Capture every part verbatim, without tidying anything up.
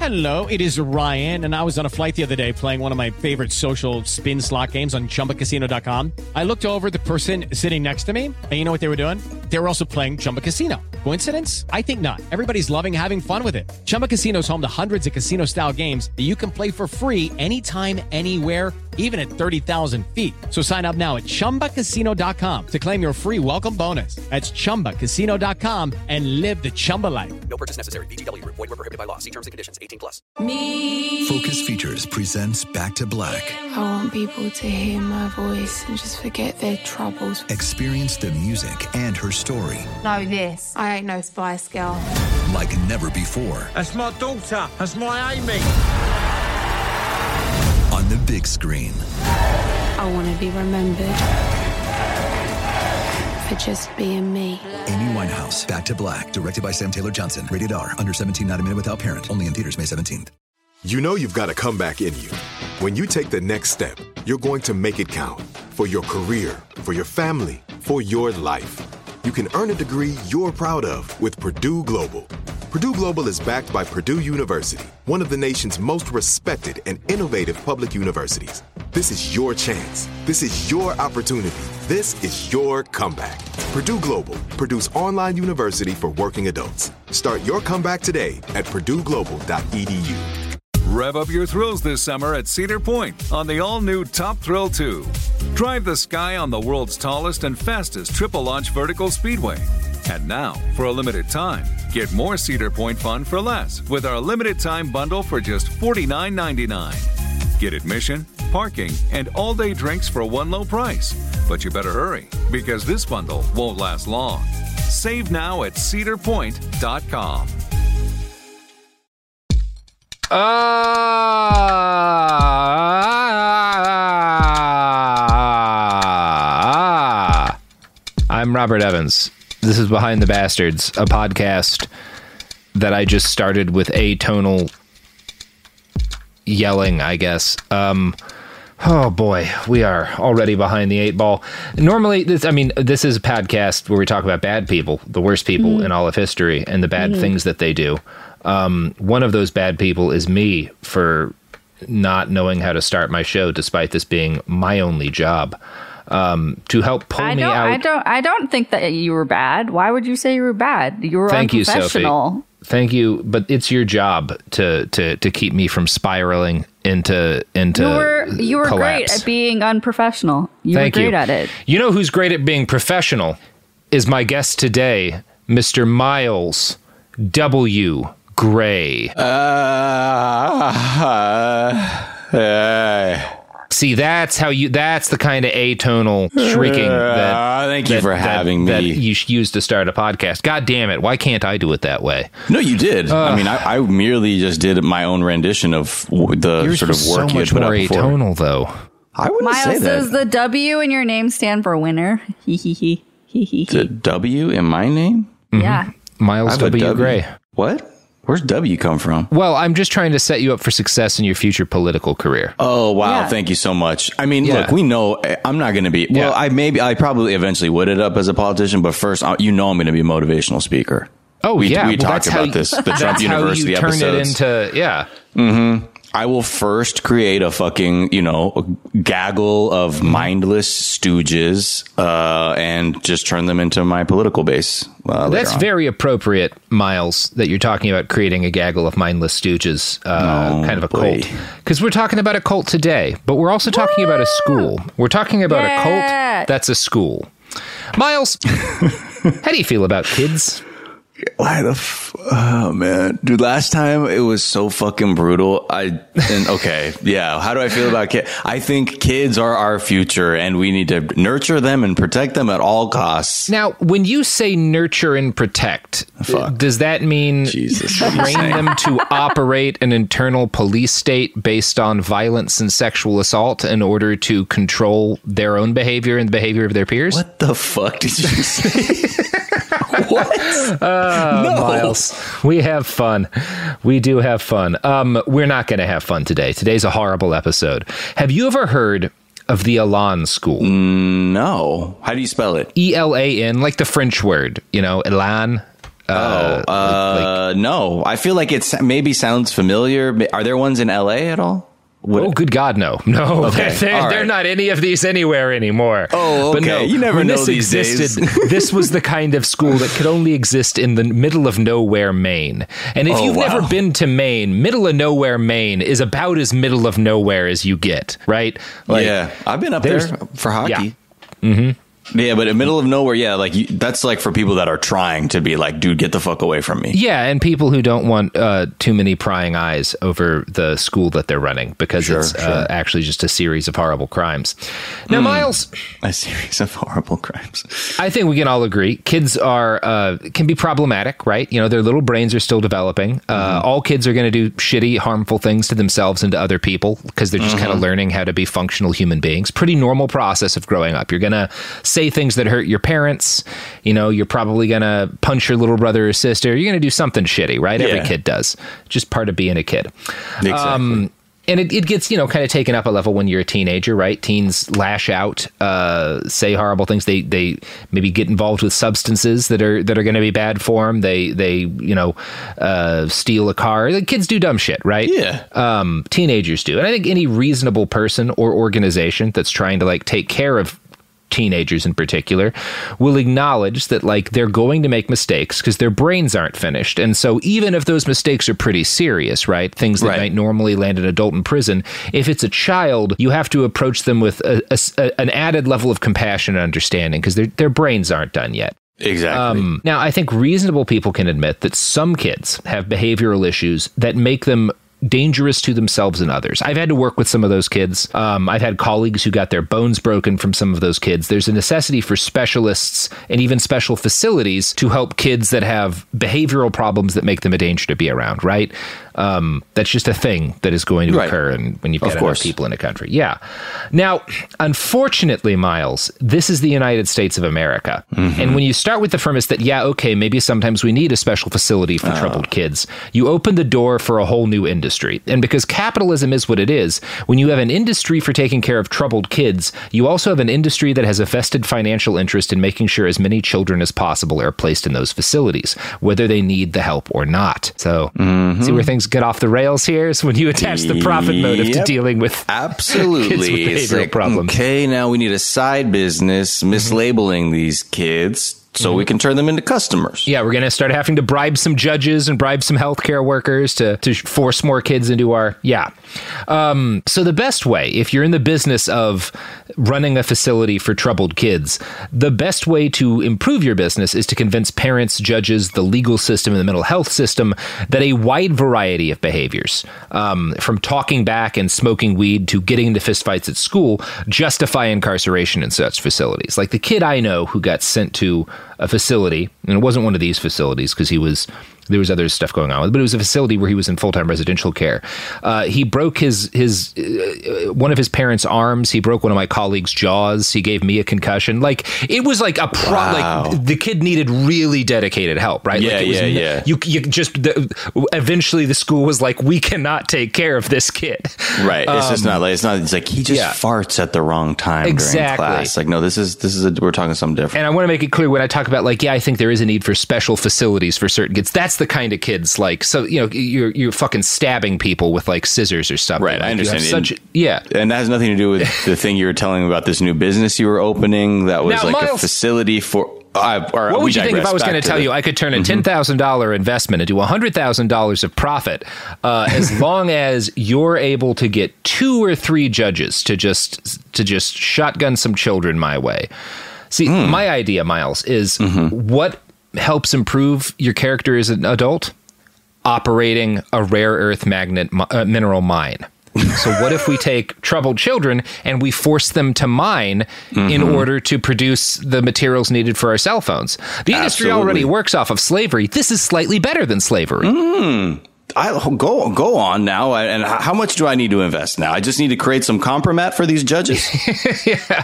Hello, it is Ryan, and I was on a flight the other day playing one of my favorite social spin slot games on Chumba Casino dot com. I looked over at the person sitting next to me, and you know what they were doing? They were also playing Chumba Casino. Coincidence? I think not. Everybody's loving having fun with it. Chumba Casino is home to hundreds of casino-style games that you can play for free anytime, anywhere, even at thirty thousand feet. So sign up now at Chumba Casino dot com to claim your free welcome bonus. That's Chumba Casino dot com and live the Chumba life. No purchase necessary. V G W. Void where prohibited by law. See terms and conditions. eighteen plus. Me. Focus Features presents Back to Black. I want people to hear my voice and just forget their troubles. Experience the music and her story. Know this. I ain't no Spice Girl. Like never before. That's my daughter. That's my Amy. On the big screen. I want to be remembered for just being me. Amy Winehouse, Back to Black, directed by Sam Taylor Johnson. Rated R, under seventeen, not a minute without parent. Only in theaters May seventeenth. You know you've got a comeback in you. When you take the next step, you're going to make it count. For your career, for your family, for your life. You can earn a degree you're proud of with Purdue Global. Purdue Global is backed by Purdue University, one of the nation's most respected and innovative public universities. This is your chance. This is your opportunity. This is your comeback. Purdue Global, Purdue's online university for working adults. Start your comeback today at purdue global dot e d u. Rev up your thrills this summer at Cedar Point on the all-new Top Thrill two. Drive the sky on the world's tallest and fastest triple-launch vertical speedway. And now, for a limited time, get more Cedar Point fun for less with our limited-time bundle for just forty-nine ninety-nine. Get admission, parking, and all-day drinks for one low price. But you better hurry, because this bundle won't last long. Save now at cedar point dot com. Uh, I'm Robert Evans. This is Behind the Bastards, a podcast that I just started with atonal yelling, I guess. Um, oh boy, we are already behind the eight ball. Normally, this, I mean, this is a podcast where we talk about bad people, the worst people mm-hmm. in all of history, and the bad mm-hmm. things that they do. Um, one of those bad people is me for not knowing how to start my show, despite this being my only job. Um, to help pull I me don't, out. I don't. I don't think that you were bad. Why would you say you were bad? You were Thank unprofessional. you, Sophie. Thank you, but it's your job to to to keep me from spiraling into into. You were you were collapse. great at being unprofessional. You Thank were great you. at it. You know who's great at being professional? Is my guest today, Mister Miles W. Gray. Uh, uh, uh. See, that's how you. That's the kind of atonal shrieking that. Uh, thank you that, for that, having that me. That you use to start a podcast. God damn it! Why can't I do it that way? No, you did. Uh, I mean, I, I merely just did my own rendition of the yours sort of was work so you much had put more out before. atonal, though. I wouldn't Miles, say that. does the W in your name stand for winner? Hee hee hee hee hee. The W in my name? Mm-hmm. Yeah. Miles W. W. Gray. What? Where's W come from? Well, I'm just trying to set you up for success in your future political career. Oh, wow. Yeah. Thank you so much. I mean, Yeah. look, we know I'm not going to be, well, Yeah. I maybe, I probably eventually would end up as a politician, but first, you know, I'm going to be a motivational speaker. Oh, we, yeah. We well, talked that's how about you, this, the Trump that's University how you turn episodes. it into, yeah. Mm-hmm. I will first create a fucking, you know, gaggle of mindless stooges, uh, and just turn them into my political base. Uh, That's on. very appropriate, Miles, that you're talking about creating a gaggle of mindless stooges, uh, Oh, kind of a boy. cult. Because we're talking about a cult today, but we're also talking about a school. We're talking about Yeah. a cult that's a school. Miles, how do you feel about kids? Why the f- oh man, dude, last time it was so fucking brutal. I and okay, yeah. How do I feel about kids? I think kids are our future, and we need to nurture them and protect them at all costs. Now, when you say nurture and protect, Fuck. does that mean Jesus, what are you train saying? them to operate an internal police state based on violence and sexual assault in order to control their own behavior and the behavior of their peers? What the fuck did you say? What? Uh, No. Miles, we have fun. We do have fun. Um, we're not going to have fun today. Today's a horrible episode. Have you ever heard of the Elan School? No. How do you spell it? E L A N, like the French word, you know, Elan. Uh, oh, uh, like, no. I feel like it maybe sounds familiar. Are there ones in L A at all? What? Oh, good God, no. No, okay. they're, right. they're not any of these anywhere anymore. Oh, okay. But no, you never when know this these existed, days. This was the kind of school that could only exist in the middle of nowhere, Maine. And if oh, you've wow. never been to Maine, middle of nowhere, Maine is about as middle of nowhere as you get, right? Like, yeah, I've been up there for hockey. Yeah. Mm-hmm. Yeah, but in the middle of nowhere, yeah, like you, that's like for people that are trying to be like, dude, get the fuck away from me. Yeah, and people who don't want uh, too many prying eyes over the school that they're running because sure, it's sure. Uh, actually just a series of horrible crimes. Now, mm, Miles, a series of horrible crimes. I think we can all agree kids are uh, can be problematic, right? You know, their little brains are still developing. Uh, mm-hmm. All kids are going to do shitty, harmful things to themselves and to other people because they're just mm-hmm. kind of learning how to be functional human beings. Pretty normal process of growing up. You're going to say things that hurt your parents. You know, you're probably going to punch your little brother or sister. You're going to do something shitty, right? Yeah. Every kid does. Just part of being a kid. Exactly. Um, and it, it gets, you know, kind of taken up a level when you're a teenager, right? Teens lash out, uh, say horrible things. They they maybe get involved with substances that are that are going to be bad for them. They, they you know, uh, steal a car. The kids do dumb shit, right? Yeah. Um, teenagers do. And I think any reasonable person or organization that's trying to, like, take care of teenagers in particular will acknowledge that like they're going to make mistakes because their brains aren't finished. And so even if those mistakes are pretty serious, right, things that right. might normally land an adult in prison, if it's a child, you have to approach them with a, a, a, an added level of compassion and understanding because their their brains aren't done yet. Exactly. Um, now, I think reasonable people can admit that some kids have behavioral issues that make them dangerous to themselves and others. I've had to work with some of those kids. Um, I've had colleagues who got their bones broken from some of those kids. There's a necessity for specialists and even special facilities to help kids that have behavioral problems that make them a danger to be around, right? Um, that's just a thing that is going to right. occur and when you've got of enough course. people in a country. Yeah. Now, unfortunately, Miles, this is the United States of America. Mm-hmm. And when you start with the premise that, yeah, okay, maybe sometimes we need a special facility for uh. troubled kids, you open the door for a whole new industry. And because capitalism is what it is, when you have an industry for taking care of troubled kids, you also have an industry that has a vested financial interest in making sure as many children as possible are placed in those facilities, whether they need the help or not. So, mm-hmm. see where things get off the rails here is when you attach the profit motive yep. to dealing with absolutely kids with behavioral it's like, problems. Okay, now we need a side business mislabeling mm-hmm. these kids so mm-hmm. we can turn them into customers. Yeah, we're going to start having to bribe some judges and bribe some healthcare workers to, to force more kids into our, yeah. Um, so the best way, if you're in the business of running a facility for troubled kids, the best way to improve your business is to convince parents, judges, the legal system, and the mental health system that a wide variety of behaviors, um, from talking back and smoking weed to getting into fistfights at school, justify incarceration in such facilities. Like the kid I know who got sent to a facility, and it wasn't one of these facilities because he was, there was other stuff going on with, but it was a facility where he was in full-time residential care. Uh, he broke his, his, uh, one of his parents' arms. He broke one of my colleagues' jaws. He gave me a concussion. Like it was like a pro, wow. like the kid needed really dedicated help, right? Yeah, like it was yeah, n- yeah. You, you just, the, eventually the school was like, we cannot take care of this kid. Right. It's um, just not like, it's not, it's like he just yeah. farts at the wrong time exactly. during class. Like, no, this is, this is, a, we're talking something different. And I want to make it clear when I talk about like, yeah, I think there is a need for special facilities for certain kids. That's the kind of kids like, so, you know, you're, you're fucking stabbing people with like scissors or something. Right. Like, I understand. Such, yeah. And that has nothing to do with the thing you were telling me about this new business you were opening. That was now, like Miles, a facility for, uh, or what would you think if I was going to tell the, you I could turn a ten thousand dollars mm-hmm. investment into one hundred thousand dollars of profit uh, as long as you're able to get two or three judges to just to just shotgun some children my way? See, mm. my idea, Miles, is mm-hmm. what helps improve your character as an adult? Operating a rare earth magnet uh, mineral mine. So what if we take troubled children and we force them to mine mm-hmm. in order to produce the materials needed for our cell phones? The industry Absolutely. already works off of slavery. This is slightly better than slavery. Mm. I go go on now. And how much do I need to invest now? I just need to create some compromat for these judges. yeah.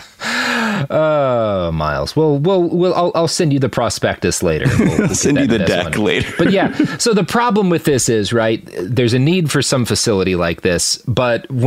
Oh, uh, Miles. Well, we'll, we'll I'll, I'll send you the prospectus later. We'll, we'll send you the deck one. later. But yeah, so the problem with this is, right, there's a need for some facility like this, but when it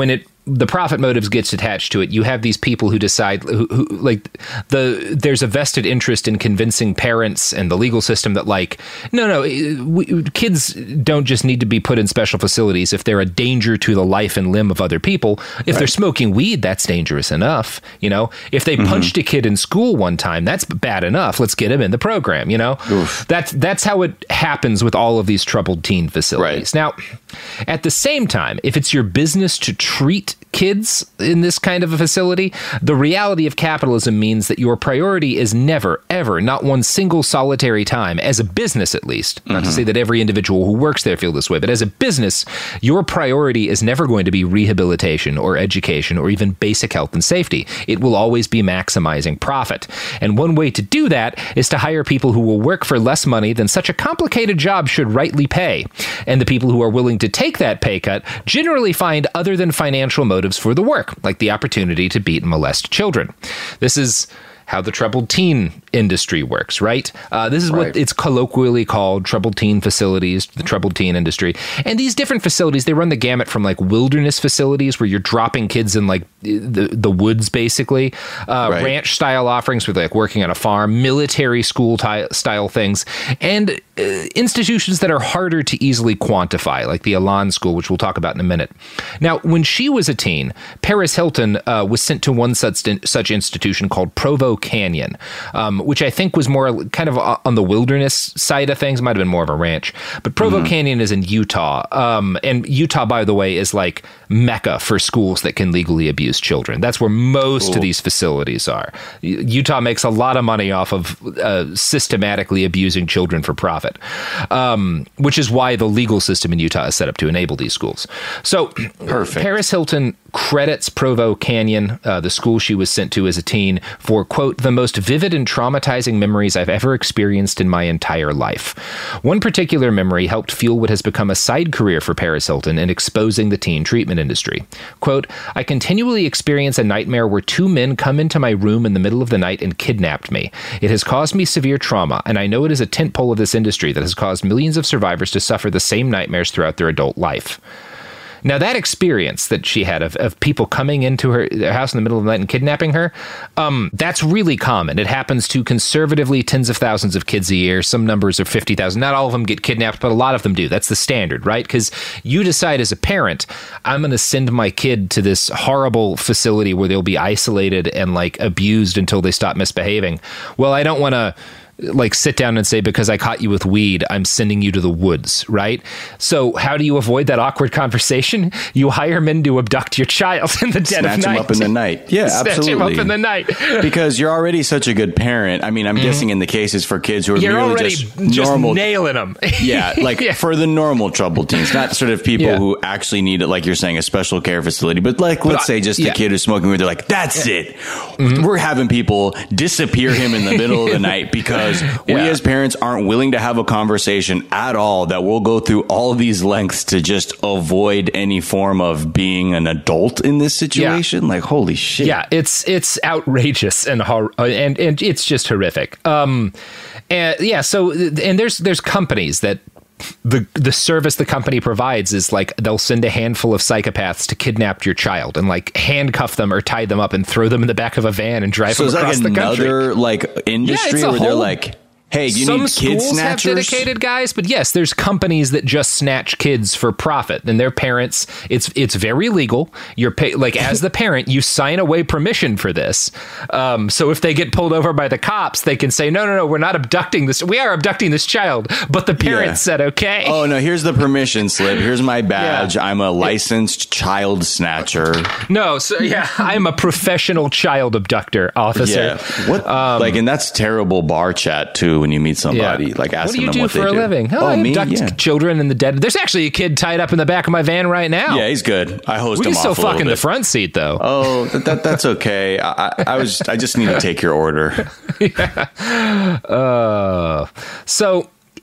the profit motives gets attached to it. You have these people who decide, who, who like the there's a vested interest in convincing parents and the legal system that like, no, no, we, kids don't just need to be put in special facilities if they're a danger to the life and limb of other people. If right. they're smoking weed, that's dangerous enough. You know, if they mm-hmm. punched a kid in school one time, that's bad enough. Let's get him in the program. You know, Oof. that's that's how it happens with all of these troubled teen facilities. Right. Now, at the same time, if it's your business to treat kids in this kind of a facility, the reality of capitalism means that your priority is never, ever, not one single solitary time, as a business at least, not mm-hmm. to say that every individual who works there feel this way, but as a business, your priority is never going to be rehabilitation or education or even basic health and safety. It will always be maximizing profit. And one way to do that is to hire people who will work for less money than such a complicated job should rightly pay. And the people who are willing to take that pay cut generally find other than financial motives for the work, like the opportunity to beat and molest children. This is how the troubled teen industry works, right? Uh, this is right. what it's colloquially called, troubled teen facilities, the troubled teen industry. And these different facilities, they run the gamut from like wilderness facilities where you're dropping kids in like the, the woods, basically, uh, right. ranch style offerings with like working on a farm, military school ty- style things, and uh, institutions that are harder to easily quantify, like the Elan School, which we'll talk about in a minute. Now, when she was a teen, Paris Hilton uh, was sent to one such, such institution called Provo Canyon, um, which I think was more kind of on the wilderness side of things. Might have been more of a ranch. But Provo mm-hmm. Canyon is in Utah. Um, and Utah, by the way, is like Mecca for schools that can legally abuse children. That's where most Ooh. of these facilities are. Utah makes a lot of money off of uh, systematically abusing children for profit, um, which is why the legal system in Utah is set up to enable these schools. So Perfect. Paris Hilton credits Provo Canyon, uh, the school she was sent to as a teen, for, quote, the most vivid and traumatizing memories I've ever experienced in my entire life. One particular memory helped fuel what has become a side career for Paris Hilton in exposing the teen treatment industry. Quote, I continually experience a nightmare where two men come into my room in the middle of the night and kidnapped me. It has caused me severe trauma, and I know it is a tentpole of this industry that has caused millions of survivors to suffer the same nightmares throughout their adult life. Now, that experience that she had of, of people coming into her their house in the middle of the night and kidnapping her, um, that's really common. It happens to conservatively tens of thousands of kids a year. Some numbers are fifty thousand. Not all of them get kidnapped, but a lot of them do. That's the standard, right? Because you decide as a parent, I'm going to send my kid to this horrible facility where they'll be isolated and like abused until they stop misbehaving. Well, I don't want to like sit down and say, because I caught you with weed, I'm sending you to the woods, right? So how do you avoid that awkward conversation? You hire men to abduct your child in the dead Snatch of night. Snatch him up in the night. Yeah, Snatch absolutely. Snatch him up in the night. Because you're already such a good parent. I mean, I'm mm-hmm. guessing in the cases for kids who are you're merely already just, just normal. nailing them. Yeah, like yeah. for the normal troubled teens, not sort of people yeah. who actually need it, like you're saying, a special care facility. But like, let's but, say just yeah. a kid who's smoking weed, they're like, that's yeah. it. Mm-hmm. We're having people disappear him in the middle of the night because yeah. we as parents aren't willing to have a conversation at all, that we'll go through all of these lengths to just avoid any form of being an adult in this situation. Yeah. Like, holy shit. Yeah, it's it's outrageous and hor- and and it's just horrific. Um, and yeah, so and there's there's companies that the the service the company provides is like they'll send a handful of psychopaths to kidnap your child and like handcuff them or tie them up and throw them in the back of a van and drive so them across like the country. So it's like another like industry yeah, where they're like, hey, do you Some need kid schools snatchers? Have dedicated guys, but yes, there's companies that just snatch kids for profit, and their parents. It's it's very legal. You're pay, like as the parent, you sign away permission for this. Um, so if they get pulled over by the cops, they can say, no, no, no, we're not abducting this. We are abducting this child, but the parents yeah. said okay. Oh no, here's the permission slip. Here's my badge. Yeah. I'm a licensed child snatcher. No, so yeah, I'm a professional child abductor officer. Yeah, what? Um, like, and that's terrible bar chat too. When you meet somebody, yeah. like asking them what they do. What do you do for a living? Oh, oh I me? abduct yeah. children in the dead. There's actually a kid tied up in the back of my van right now. Yeah, he's good. I hosed we him off off a little bit. We can still fuck in bit. the front seat, though. Oh, that, that that's okay. I, I, I was. I just need to take your order. yeah. Uh, so.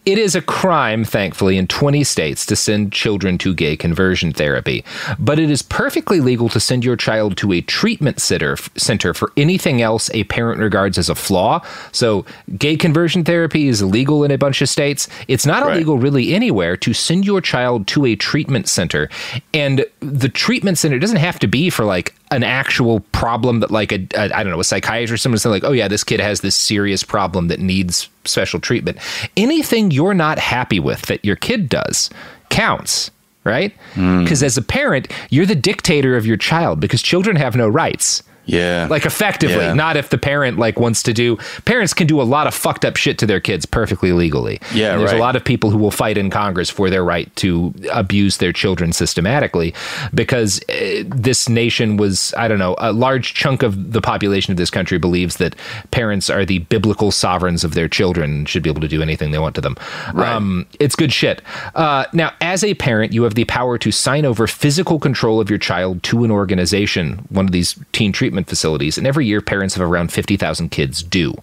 It is a crime, thankfully, in twenty states to send children to gay conversion therapy, but it is perfectly legal to send your child to a treatment center, center for anything else a parent regards as a flaw. So gay conversion therapy is illegal in a bunch of states. It's not Right. illegal really anywhere to send your child to a treatment center. And the treatment center doesn't have to be for like an actual problem that like a, a I don't know, a psychiatrist, someone saying like, oh yeah, this kid has this serious problem that needs special treatment. Anything you're not happy with that your kid does counts, right? Because mm. as a parent, you're the dictator of your child because children have no rights. Yeah. Like effectively, yeah. not if the parent like wants to do, parents can do a lot of fucked up shit to their kids perfectly legally. Yeah. And there's right. a lot of people who will fight in Congress for their right to abuse their children systematically because uh, this nation was, I don't know, a large chunk of the population of this country believes that parents are the biblical sovereigns of their children and should be able to do anything they want to them. Right. Um, it's good shit. Uh, now, as a parent, you have the power to sign over physical control of your child to an organization, one of these teen treatment facilities, and every year parents of around fifty thousand kids do.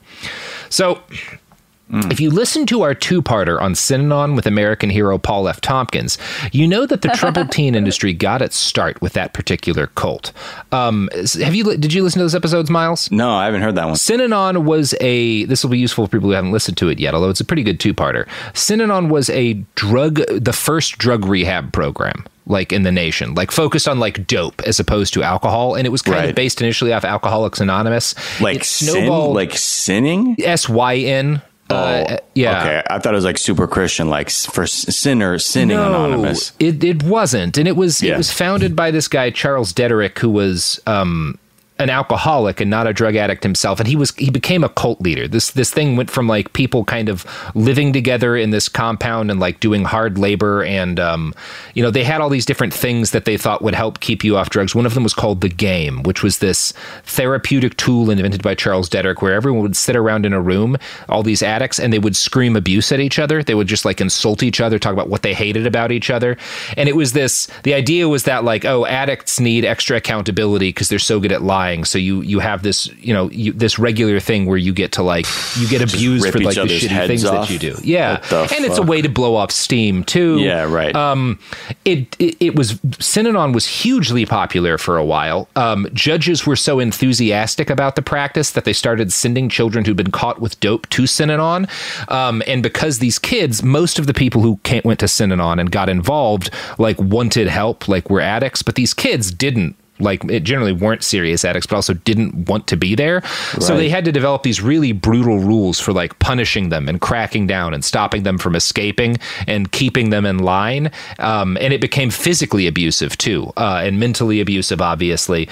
So mm. if you listen to our two-parter on Synanon with American hero Paul F. Tompkins, you know that the troubled teen industry got its start with that particular cult. Um, have you? Did you listen to those episodes, Miles? No, I haven't heard that one. Synanon was a, this will be useful for people who haven't listened to it yet, although it's a pretty good two-parter. Synanon was a drug, the first drug rehab program. Like in the nation, like focused on like dope as opposed to alcohol. And it was kind right. of based initially off Alcoholics Anonymous. Like snowball, sin? Like sinning? S Y N. Oh, uh, yeah. Okay. I thought it was like super Christian, like for sinner, sinning no, anonymous. It, it wasn't. And it was, yeah. it was founded by this guy, Charles Dederick, who was, um, an alcoholic and not a drug addict himself, and he was he became a cult leader. This this thing went from like people kind of living together in this compound and like doing hard labor, and um, you know, they had all these different things that they thought would help keep you off drugs. One of them was called the Game, which was this therapeutic tool invented by Charles Dederick, where everyone would sit around in a room, all these addicts, and they would scream abuse at each other. They would just like insult each other, talk about what they hated about each other, and it was this. The idea was that like, oh, addicts need extra accountability because they're so good at lying. So you you have this, you know, you, this regular thing where you get to like, you get abused for like the shitty things off. That you do. Yeah. And fuck? It's a way to blow off steam too. Yeah, right. Um, it, it, it was, Synanon was hugely popular for a while. Um, judges were so enthusiastic about the practice that they started sending children who'd been caught with dope to Synanon. Um, and because these kids, most of the people who came, went to Synanon and got involved, like wanted help, like were addicts, but these kids didn't. Like, it generally weren't serious addicts, but also didn't want to be there. Right. So they had to develop these really brutal rules for like punishing them and cracking down and stopping them from escaping and keeping them in line. Um, and it became physically abusive too, uh, and mentally abusive, obviously.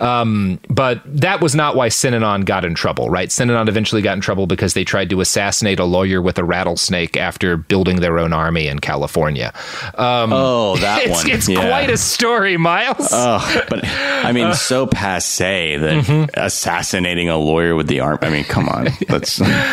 Um, but that was not why Synanon got in trouble, right? Synanon eventually got in trouble because they tried to assassinate a lawyer with a rattlesnake after building their own army in California. Um, oh, that it's, one. It's yeah. quite a story, Miles. Oh, but I mean, so passe that mm-hmm. assassinating a lawyer with the arm. I mean, come on. Let's.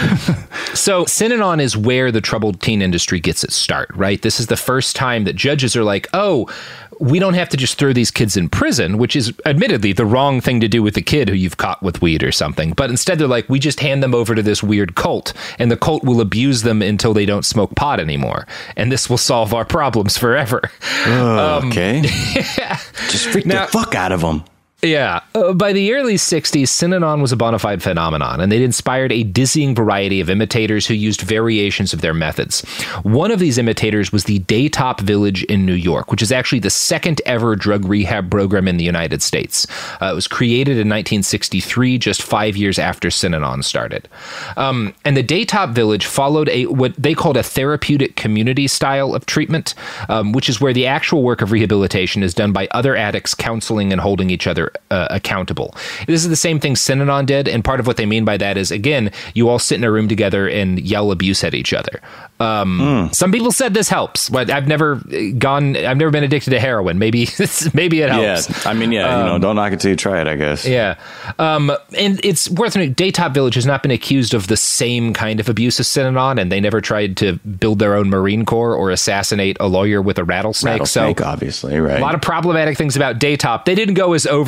So Synanon is where the troubled teen industry gets its start, right? This is the first time that judges are like, oh, we don't have to just throw these kids in prison, which is admittedly the wrong thing to do with the kid who you've caught with weed or something. But instead they're like, we just hand them over to this weird cult, and the cult will abuse them until they don't smoke pot anymore. And this will solve our problems forever. Oh, um, okay. Yeah. Just freak now, the fuck out of them. Yeah. Uh, by the early sixties, Synanon was a bona fide phenomenon, and they'd inspired a dizzying variety of imitators who used variations of their methods. One of these imitators was the Daytop Village in New York, which is actually the second ever drug rehab program in the United States. Uh, it was created in nineteen sixty-three, just five years after Synanon started. Um, and the Daytop Village followed a what they called a therapeutic community style of treatment, um, which is where the actual work of rehabilitation is done by other addicts counseling and holding each other Uh, accountable. This is the same thing Synanon did, and part of what they mean by that is, again, you all sit in a room together and yell abuse at each other. Um, mm. Some people said this helps, but I've never gone, I've never been addicted to heroin. Maybe, maybe it helps. Yeah, I mean, yeah, um, you know, don't knock it till you try it, I guess. Yeah. Um, and it's worth noting, Daytop Village has not been accused of the same kind of abuse as Synanon, and they never tried to build their own Marine Corps or assassinate a lawyer with a rattlesnake. Rattlesnake, so obviously, right. A lot of problematic things about Daytop. They didn't go as over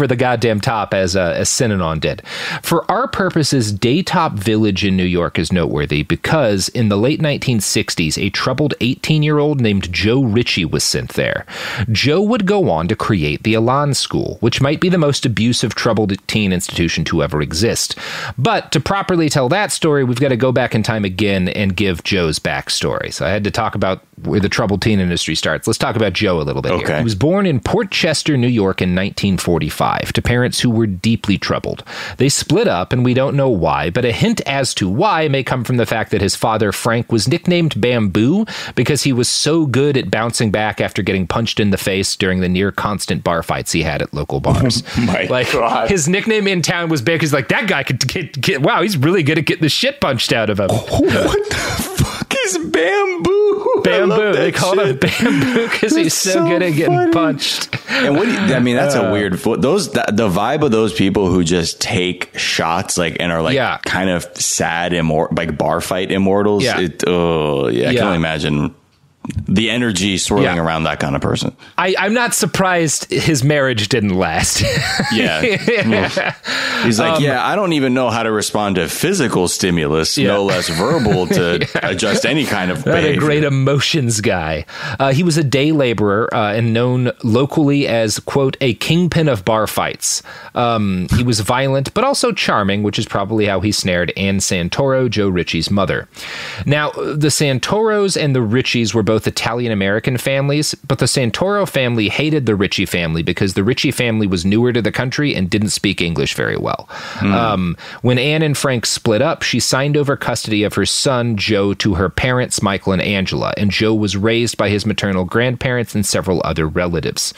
the goddamn top, as uh, as Synanon did. For our purposes, Daytop Village in New York is noteworthy because in the late nineteen sixties, a troubled eighteen-year-old named Joe Ritchie was sent there. Joe would go on to create the Elan School, which might be the most abusive, troubled teen institution to ever exist. But to properly tell that story, we've got to go back in time again and give Joe's backstory. So I had to talk about where the troubled teen industry starts. Let's talk about Joe a little bit okay. here. He was born in Port Chester, New York in nineteen forty-five to parents who were deeply troubled. They split up, and we don't know why, but a hint as to why may come from the fact that his father, Frank, was nicknamed Bamboo because he was so good at bouncing back after getting punched in the face during the near constant bar fights he had at local bars. Oh my like God. His nickname in town was because like that guy could get, get wow, he's really good at getting the shit punched out of him. Oh, what the fuck is Bamboo? Bamboo. They call shit. him Bamboo because he's so, so good at getting funny. punched. And what do you, I mean, that's uh, a weird fo- those the, the vibe of those people who just take shots like and are like yeah. kind of sad immor- like bar fight immortals. Yeah. It, oh yeah, I yeah. can only imagine the energy swirling yeah. around that kind of person. I, I'm not surprised his marriage didn't last. yeah. yeah. He's like, um, yeah, I don't even know how to respond to physical stimulus, yeah. no less verbal to yeah. adjust any kind of behavior. Not a great emotions guy. Uh, he was a day laborer uh, and known locally as, quote, a kingpin of bar fights. Um, he was violent, but also charming, which is probably how he snared Ann Santoro, Joe Ritchie's mother. Now, the Santoros and the Ritchies were both Italian-American families, but the Santoro family hated the Ritchie family because the Ritchie family was newer to the country and didn't speak English very well. Mm. Um, when Anne and Frank split up, she signed over custody of her son, Joe, to her parents, Michael and Angela, and Joe was raised by his maternal grandparents and several other relatives.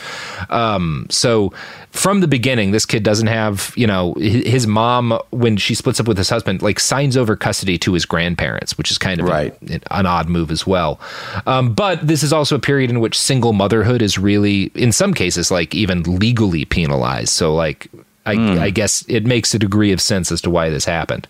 Um, so from the beginning, this kid doesn't have, you know, his mom, when she splits up with his husband, like signs over custody to his grandparents, which is kind of right. an, an odd move as well. Um, but this is also a period in which single motherhood is really, in some cases, like even legally penalized. So like, I, mm. I guess it makes a degree of sense as to why this happened.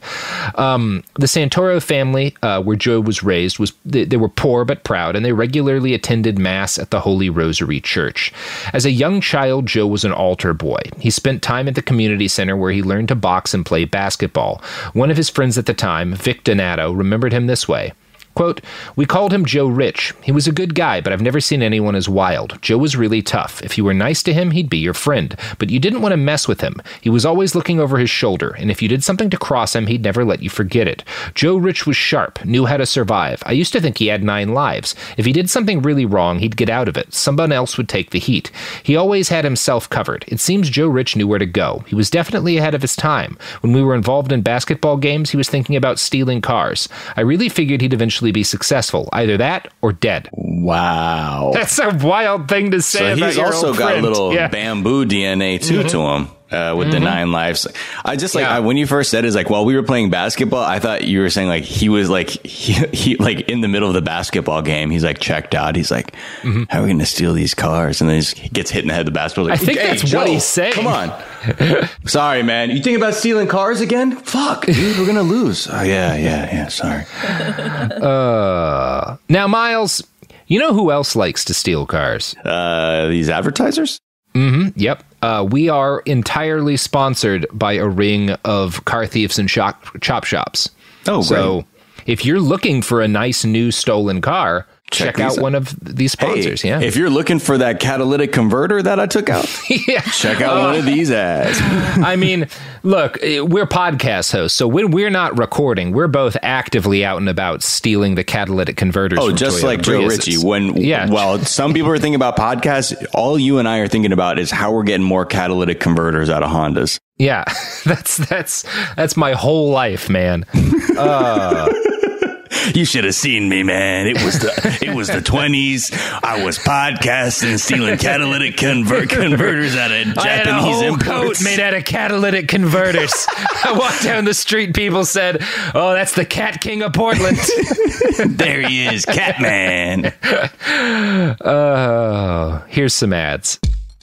Um, the Santoro family, uh, where Joe was raised, was they, they were poor but proud, and they regularly attended Mass at the Holy Rosary Church. As a young child, Joe was an altar boy. He spent time at the community center where he learned to box and play basketball. One of his friends at the time, Vic Donato, remembered him this way. Quote, "We called him Joe Rich. He was a good guy, but I've never seen anyone as wild. Joe was really tough. If you were nice to him, he'd be your friend. But you didn't want to mess with him. He was always looking over his shoulder, and if you did something to cross him, he'd never let you forget it. Joe Rich was sharp, knew how to survive. I used to think he had nine lives. If he did something really wrong, he'd get out of it. Someone else would take the heat. He always had himself covered. It seems Joe Rich knew where to go. He was definitely ahead of his time. When we were involved in basketball games, he was thinking about stealing cars. I really figured he'd eventually be successful. Either that or dead." Wow. That's a wild thing to say so about he's your also old got friend. a little yeah. bamboo D N A too mm-hmm. to him. Uh, with mm-hmm. the nine lives. I just like, yeah. I, when you first said it, it's like, while we were playing basketball, I thought you were saying like, he was like, he, he like in the middle of the basketball game, he's like checked out. He's like, mm-hmm. how are we going to steal these cars? And then he gets hit in the head of the basketball. Like, I think hey, that's Joe, what he's saying. Come on. Sorry, man. You think about stealing cars again? Fuck, dude, we're going to lose. Oh yeah, yeah, yeah. Sorry. uh, now, Miles, you know who else likes to steal cars? Uh, these advertisers? Mm-hmm. Yep. Uh, we are entirely sponsored by a ring of car thieves and shop, chop shops. Oh, so great. If you're looking for a nice new stolen car, check, check out out. one of these sponsors. Hey, yeah. If you're looking for that catalytic converter that I took out, yeah. check out uh, one of these ads. I mean, look, we're podcast hosts, so when we're not recording, we're both actively out and about stealing the catalytic converters. Oh, from just Toyota like Joe Priuses. Ritchie. When yeah. Well, some people are thinking about podcasts. All you and I are thinking about is how we're getting more catalytic converters out of Hondas. Yeah, that's that's that's my whole life, man. Uh, You should have seen me, man. It was the it was the twenties. I was podcasting, stealing catalytic convert converters out of Japanese I had a whole imports. coat made out of catalytic converters. I walked down the street. People said, "Oh, that's the Cat King of Portland." There he is, Catman. Oh, here's some ads.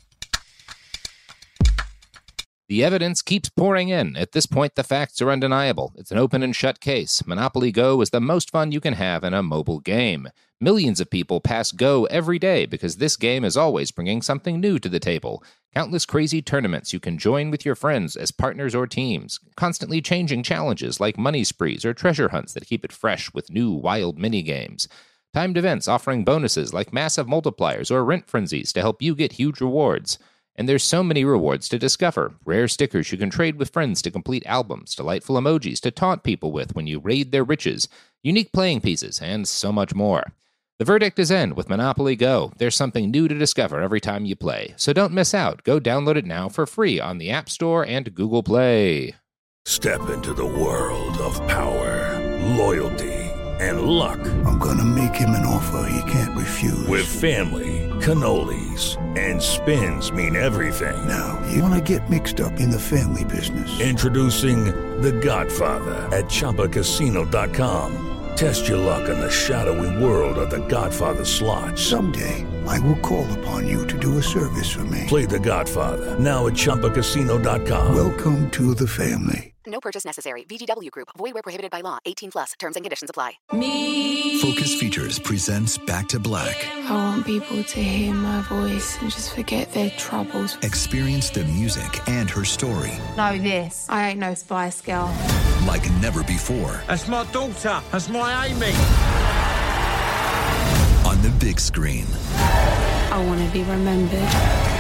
The evidence keeps pouring in. At this point, the facts are undeniable. It's an open and shut case. Monopoly Go is the most fun you can have in a mobile game. Millions of people pass Go every day because this game is always bringing something new to the table. Countless crazy tournaments you can join with your friends as partners or teams. Constantly changing challenges like money sprees or treasure hunts that keep it fresh with new wild mini-games. Timed events offering bonuses like massive multipliers or rent frenzies to help you get huge rewards. And there's so many rewards to discover. Rare stickers you can trade with friends to complete albums, delightful emojis to taunt people with when you raid their riches, unique playing pieces, and so much more. The verdict is in with Monopoly Go. There's something new to discover every time you play. So don't miss out. Go download it now for free on the App Store and Google Play. Step into the world of power, loyalty, and luck. I'm gonna make him an offer he can't refuse. With family, cannolis, and spins mean everything. Now, you wanna get mixed up in the family business. Introducing The Godfather at Chumba Casino dot com. Test your luck in the shadowy world of The Godfather slot. Someday, I will call upon you to do a service for me. Play The Godfather, now at Chumba Casino dot com. Welcome to the family. No purchase necessary. V G W Group. Void where prohibited by law. eighteen plus. Terms and conditions apply. Me. Focus Features presents Back to Black. I want people to hear my voice and just forget their troubles. Experience the music and her story. Know this. I ain't no Spice Girl. Like never before. That's my daughter. That's my Amy. On the big screen. I want to be remembered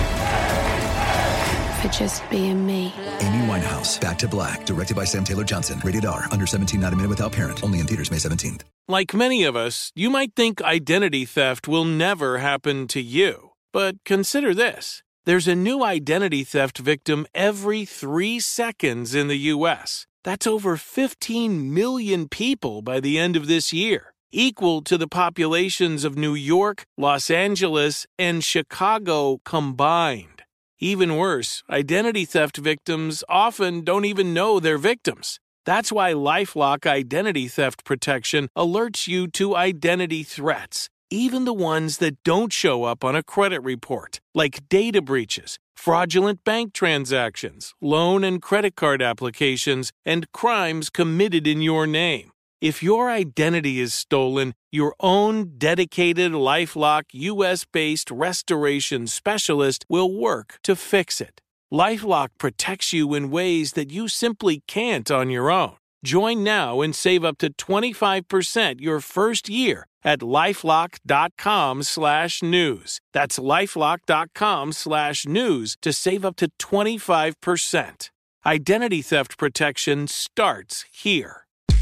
for just being me. Amy Winehouse, Back to Black, directed by Sam Taylor Johnson. Rated R, under seventeen, not a minute without parent. Only in theaters May seventeenth. Like many of us, you might think identity theft will never happen to you. But consider this. There's a new identity theft victim every three seconds in the U S. That's over fifteen million people by the end of this year, equal to the populations of New York, Los Angeles, and Chicago combined. Even worse, identity theft victims often don't even know they're victims. That's why LifeLock Identity Theft Protection alerts you to identity threats, even the ones that don't show up on a credit report, like data breaches, fraudulent bank transactions, loan and credit card applications, and crimes committed in your name. If your identity is stolen, your own dedicated LifeLock U S-based restoration specialist will work to fix it. LifeLock protects you in ways that you simply can't on your own. Join now and save up to twenty-five percent your first year at LifeLock.com slash news. That's LifeLock.com slash news to save up to twenty-five percent. Identity theft protection starts here.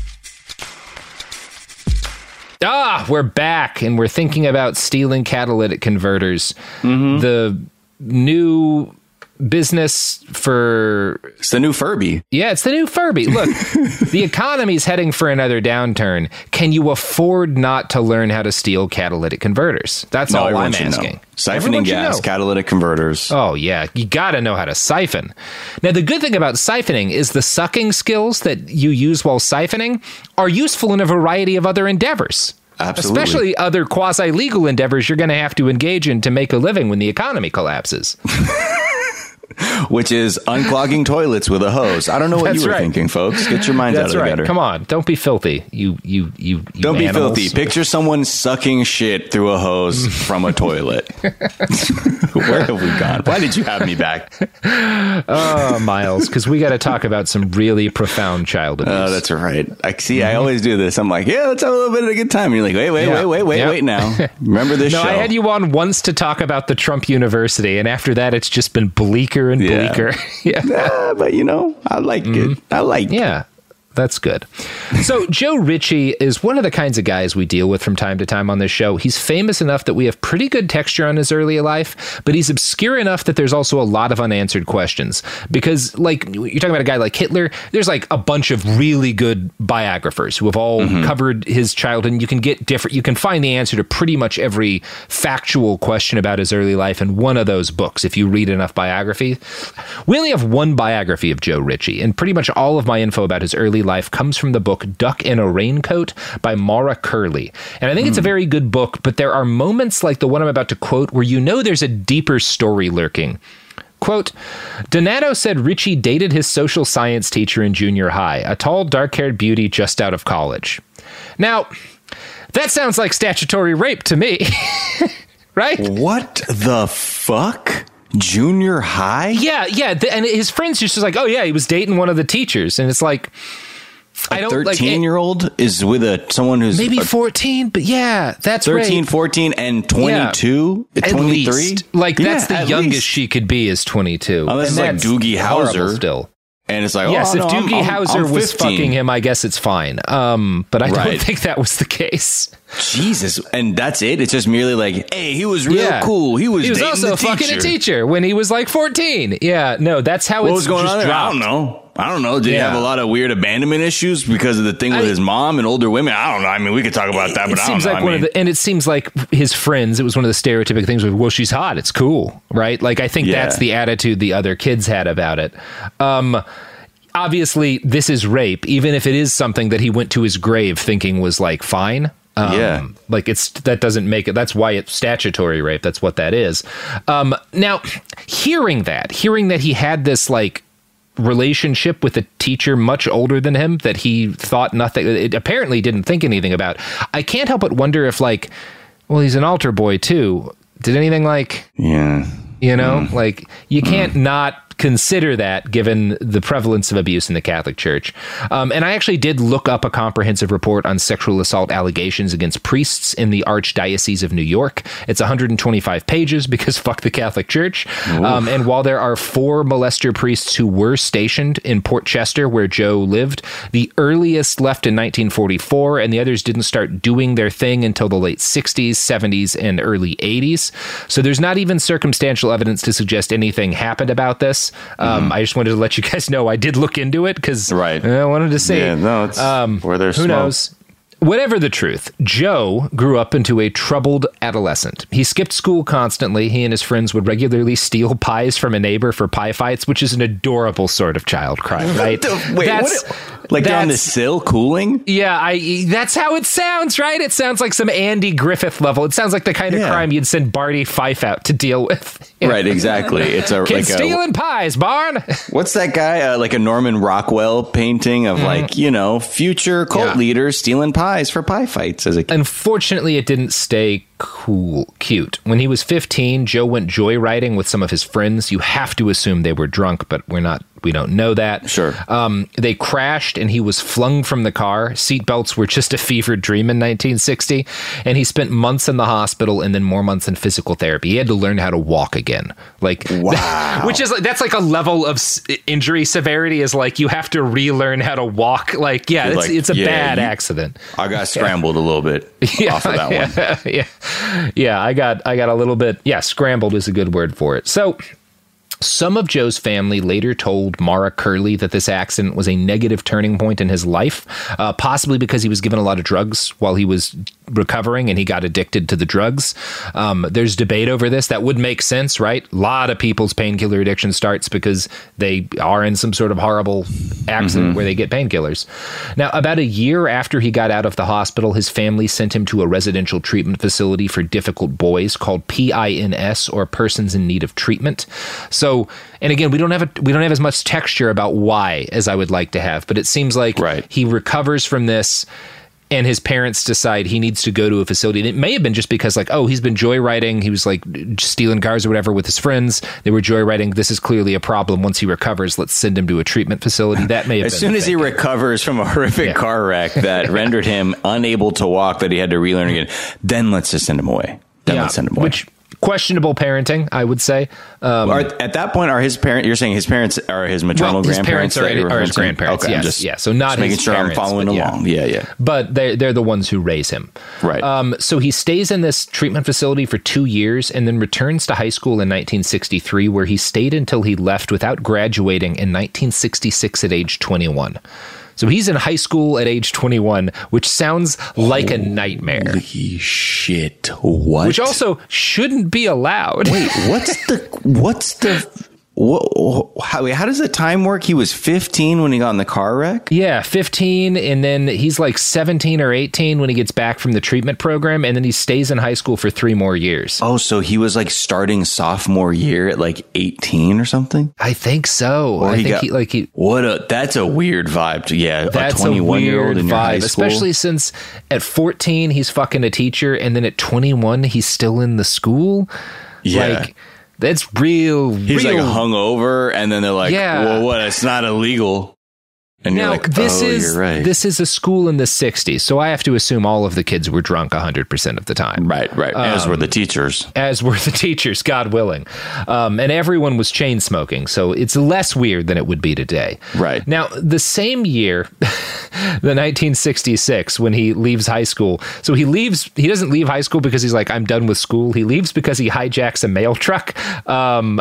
Ah, we're back, and we're thinking about stealing catalytic converters. Mm-hmm. The new business for... It's the new Furby. Yeah, it's the new Furby. Look, the economy's heading for another downturn. Can you afford not to learn how to steal catalytic converters? That's no, all I'm asking. Know. Siphoning gas, catalytic converters. Oh, yeah. You got to know how to siphon. Now, the good thing about siphoning is the sucking skills that you use while siphoning are useful in a variety of other endeavors. Absolutely. Especially other quasi-legal endeavors you're going to have to engage in to make a living when the economy collapses. Which is unclogging toilets with a hose. I don't know what That's you were right. thinking, folks. Get your minds That's out of the right. gutter. Come on. Don't be filthy. You, you, you, you Don't animals. be filthy. Picture someone sucking shit through a hose from a toilet. Where have we gone? Why did you have me back? Oh, Miles, because we got to talk about some really profound child abuse. Oh, that's right. I see. Mm-hmm. I always do this. I'm like, yeah, let's have a little bit of a good time. And you're like, wait, wait, yeah. wait, wait, wait, yeah. wait. Now, remember this no, show? I had you on once to talk about the Trump University, and after that, it's just been bleaker and yeah. bleaker. yeah, nah, but you know, I like mm-hmm. it. I like yeah. it. That's good. So Joe Ritchie is one of the kinds of guys we deal with from time to time on this show. He's famous enough that we have pretty good texture on his early life, but he's obscure enough that there's also a lot of unanswered questions. Because, like, you're talking about a guy like Hitler, there's like a bunch of really good biographers who have all mm-hmm. covered his childhood, and you can get different, you can find the answer to pretty much every factual question about his early life in one of those books if you read enough biography. We only have one biography of Joe Ritchie, and pretty much all of my info about his early life comes from the book Duck in a Raincoat by Maura Curley. And I think mm. it's a very good book, but there are moments like the one I'm about to quote where you know there's a deeper story lurking. Quote, Donato said Ritchie dated his social science teacher in junior high, a tall, dark-haired beauty just out of college. Now, that sounds like statutory rape to me, right? What the fuck? Junior high? Yeah, yeah. Th- and his friends just was like, oh, yeah, he was dating one of the teachers. And it's like, I don't like thirteen-year-old is with a someone who's maybe a, fourteen, but yeah, that's thirteen, right. fourteen, and twenty-two, yeah, twenty-three. Like yeah, that's the youngest least. She could be is twenty-two. Unless it's like Doogie Howser still. And it's like, yes, oh, if no, Doogie I'm, Howser I'm, I'm was fucking him, I guess it's fine. Um, but I right. don't think that was the case. Jesus, and that's it. It's just merely like, hey, he was real yeah. cool. He was. He was dating also the teacher. fucking a teacher when he was like fourteen. Yeah, no, that's how what it's was going just on there? dropped. I don't know. I don't know. Did yeah. he have a lot of weird abandonment issues because of the thing with I, his mom and older women? I don't know. I mean, we could talk about that, it, but it I don't seems know. like I one mean, of the, and it seems like his friends. It was one of the stereotypical things. With, well, she's hot. It's cool, right? Like I think yeah. that's the attitude the other kids had about it. Um, obviously, this is rape, even if it is something that he went to his grave thinking was like fine. Um, yeah, like it's that doesn't make it. That's why it's statutory rape. That's what that is. Um, now, hearing that, hearing that he had this like relationship with a teacher much older than him that he thought nothing, it apparently didn't think anything about. I can't help but wonder if like, well, he's an altar boy too. Did anything like, yeah, you know, mm. like you can't mm. not consider that given the prevalence of abuse in the Catholic Church. Um, and I actually did look up a comprehensive report on sexual assault allegations against priests in the Archdiocese of New York. It's one hundred twenty-five pages because fuck the Catholic Church. Um, and while there are four molester priests who were stationed in Port Chester, where Joe lived, the earliest left in nineteen forty-four, and the others didn't start doing their thing until the late sixties, seventies, and early eighties. So there's not even circumstantial evidence to suggest anything happened about this. Um, mm. I just wanted to let you guys know I did look into it because right. I wanted to see. Yeah, no, it's um, where there's who smoke. knows. Whatever the truth, Joe grew up into a troubled adolescent. He skipped school constantly. He and his friends would regularly steal pies from a neighbor for pie fights, which is an adorable sort of child crime, right? Wait, that's, what? Like they're on the sill cooling? Yeah, I. That's how it sounds, right? It sounds like some Andy Griffith level. It sounds like the kind of yeah. crime you'd send Barty Fife out to deal with. You know? Right, exactly. It's a Kids like stealing a, pies, Barn. What's that guy? Uh, like a Norman Rockwell painting of mm. like, you know, future cult yeah. leaders stealing pies for pie fights as a kid. Unfortunately, it didn't stay cool, cute. When he was fifteen, Joe went joyriding with some of his friends. You have to assume they were drunk, but we're not. We don't know that. Sure. Um, they crashed and he was flung from the car. Seatbelts were just a fevered dream in nineteen sixty. And he spent months in the hospital and then more months in physical therapy. He had to learn how to walk again. Like, wow. That, which is, that's like a level of injury severity is like, you have to relearn how to walk. Like, yeah, it's, like, it's a yeah, bad you, accident. I got scrambled yeah. a little bit yeah, off of that yeah, one. Yeah. Yeah. I got, I got a little bit. Yeah. Scrambled is a good word for it. So, some of Joe's family later told Mara Curley that this accident was a negative turning point in his life, uh, possibly because he was given a lot of drugs while he was recovering and he got addicted to the drugs. Um, there's debate over this. That would make sense, right? A lot of people's painkiller addiction starts because they are in some sort of horrible accident mm-hmm. where they get painkillers. Now, about a year after he got out of the hospital, his family sent him to a residential treatment facility for difficult boys called P I N S, or Persons in Need of Treatment. So So, and again, we don't have a, we don't have as much texture about why as I would like to have, but it seems like right. he recovers from this and his parents decide he needs to go to a facility. And it may have been just because like, oh, he's been joyriding. He was like stealing cars or whatever with his friends. They were joyriding. This is clearly a problem. Once he recovers, let's send him to a treatment facility. That may have as been soon as he recovers from a horrific yeah. car wreck that rendered him unable to walk, that he had to relearn again, then let's just send him away. Then yeah, let's send him away. Which, questionable parenting, I would say. Um, are, at that point, are his parents? You're saying his parents are his maternal well, his grandparents? Parents are, are his grandparents. Okay, yes, just, yeah. So not just making his sure parents, I'm following yeah. along. Yeah, yeah. But they they're the ones who raise him. Right. Um. So he stays in this treatment facility for two years and then returns to high school in nineteen sixty-three, where he stayed until he left without graduating in nineteen sixty-six at age twenty-one. So he's in high school at age twenty-one, which sounds like Holy a nightmare. Holy shit. What? Which also shouldn't be allowed. Wait, what's the, what's the, what, how, how does the time work? He was fifteen when he got in the car wreck? Yeah, fifteen. And then he's like seventeen or eighteen when he gets back from the treatment program. And then he stays in high school for three more years. Oh, so he was like starting sophomore year at like eighteen or something? I think so. Or I he think got, he like he. What a, that's a weird vibe. To, yeah. That's a twenty-one year old in your high school. Especially since at fourteen, he's fucking a teacher. And then at twenty-one, he's still in the school. Yeah. Like, That's real. He's real. like hungover, and then they're like, Yeah. well, what? It's not illegal. And now, you're like, this oh, is you're right. this is a school in the sixties, so I have to assume all of the kids were drunk one hundred percent of the time. Right, right. As Um, were the teachers. As were the teachers, God willing. Um, and everyone was chain smoking, so it's less weird than it would be today. Right. Now, the same year, the nineteen sixty-six, when he leaves high school, so he leaves, he doesn't leave high school because he's like, I'm done with school. He leaves because he hijacks a mail truck, um,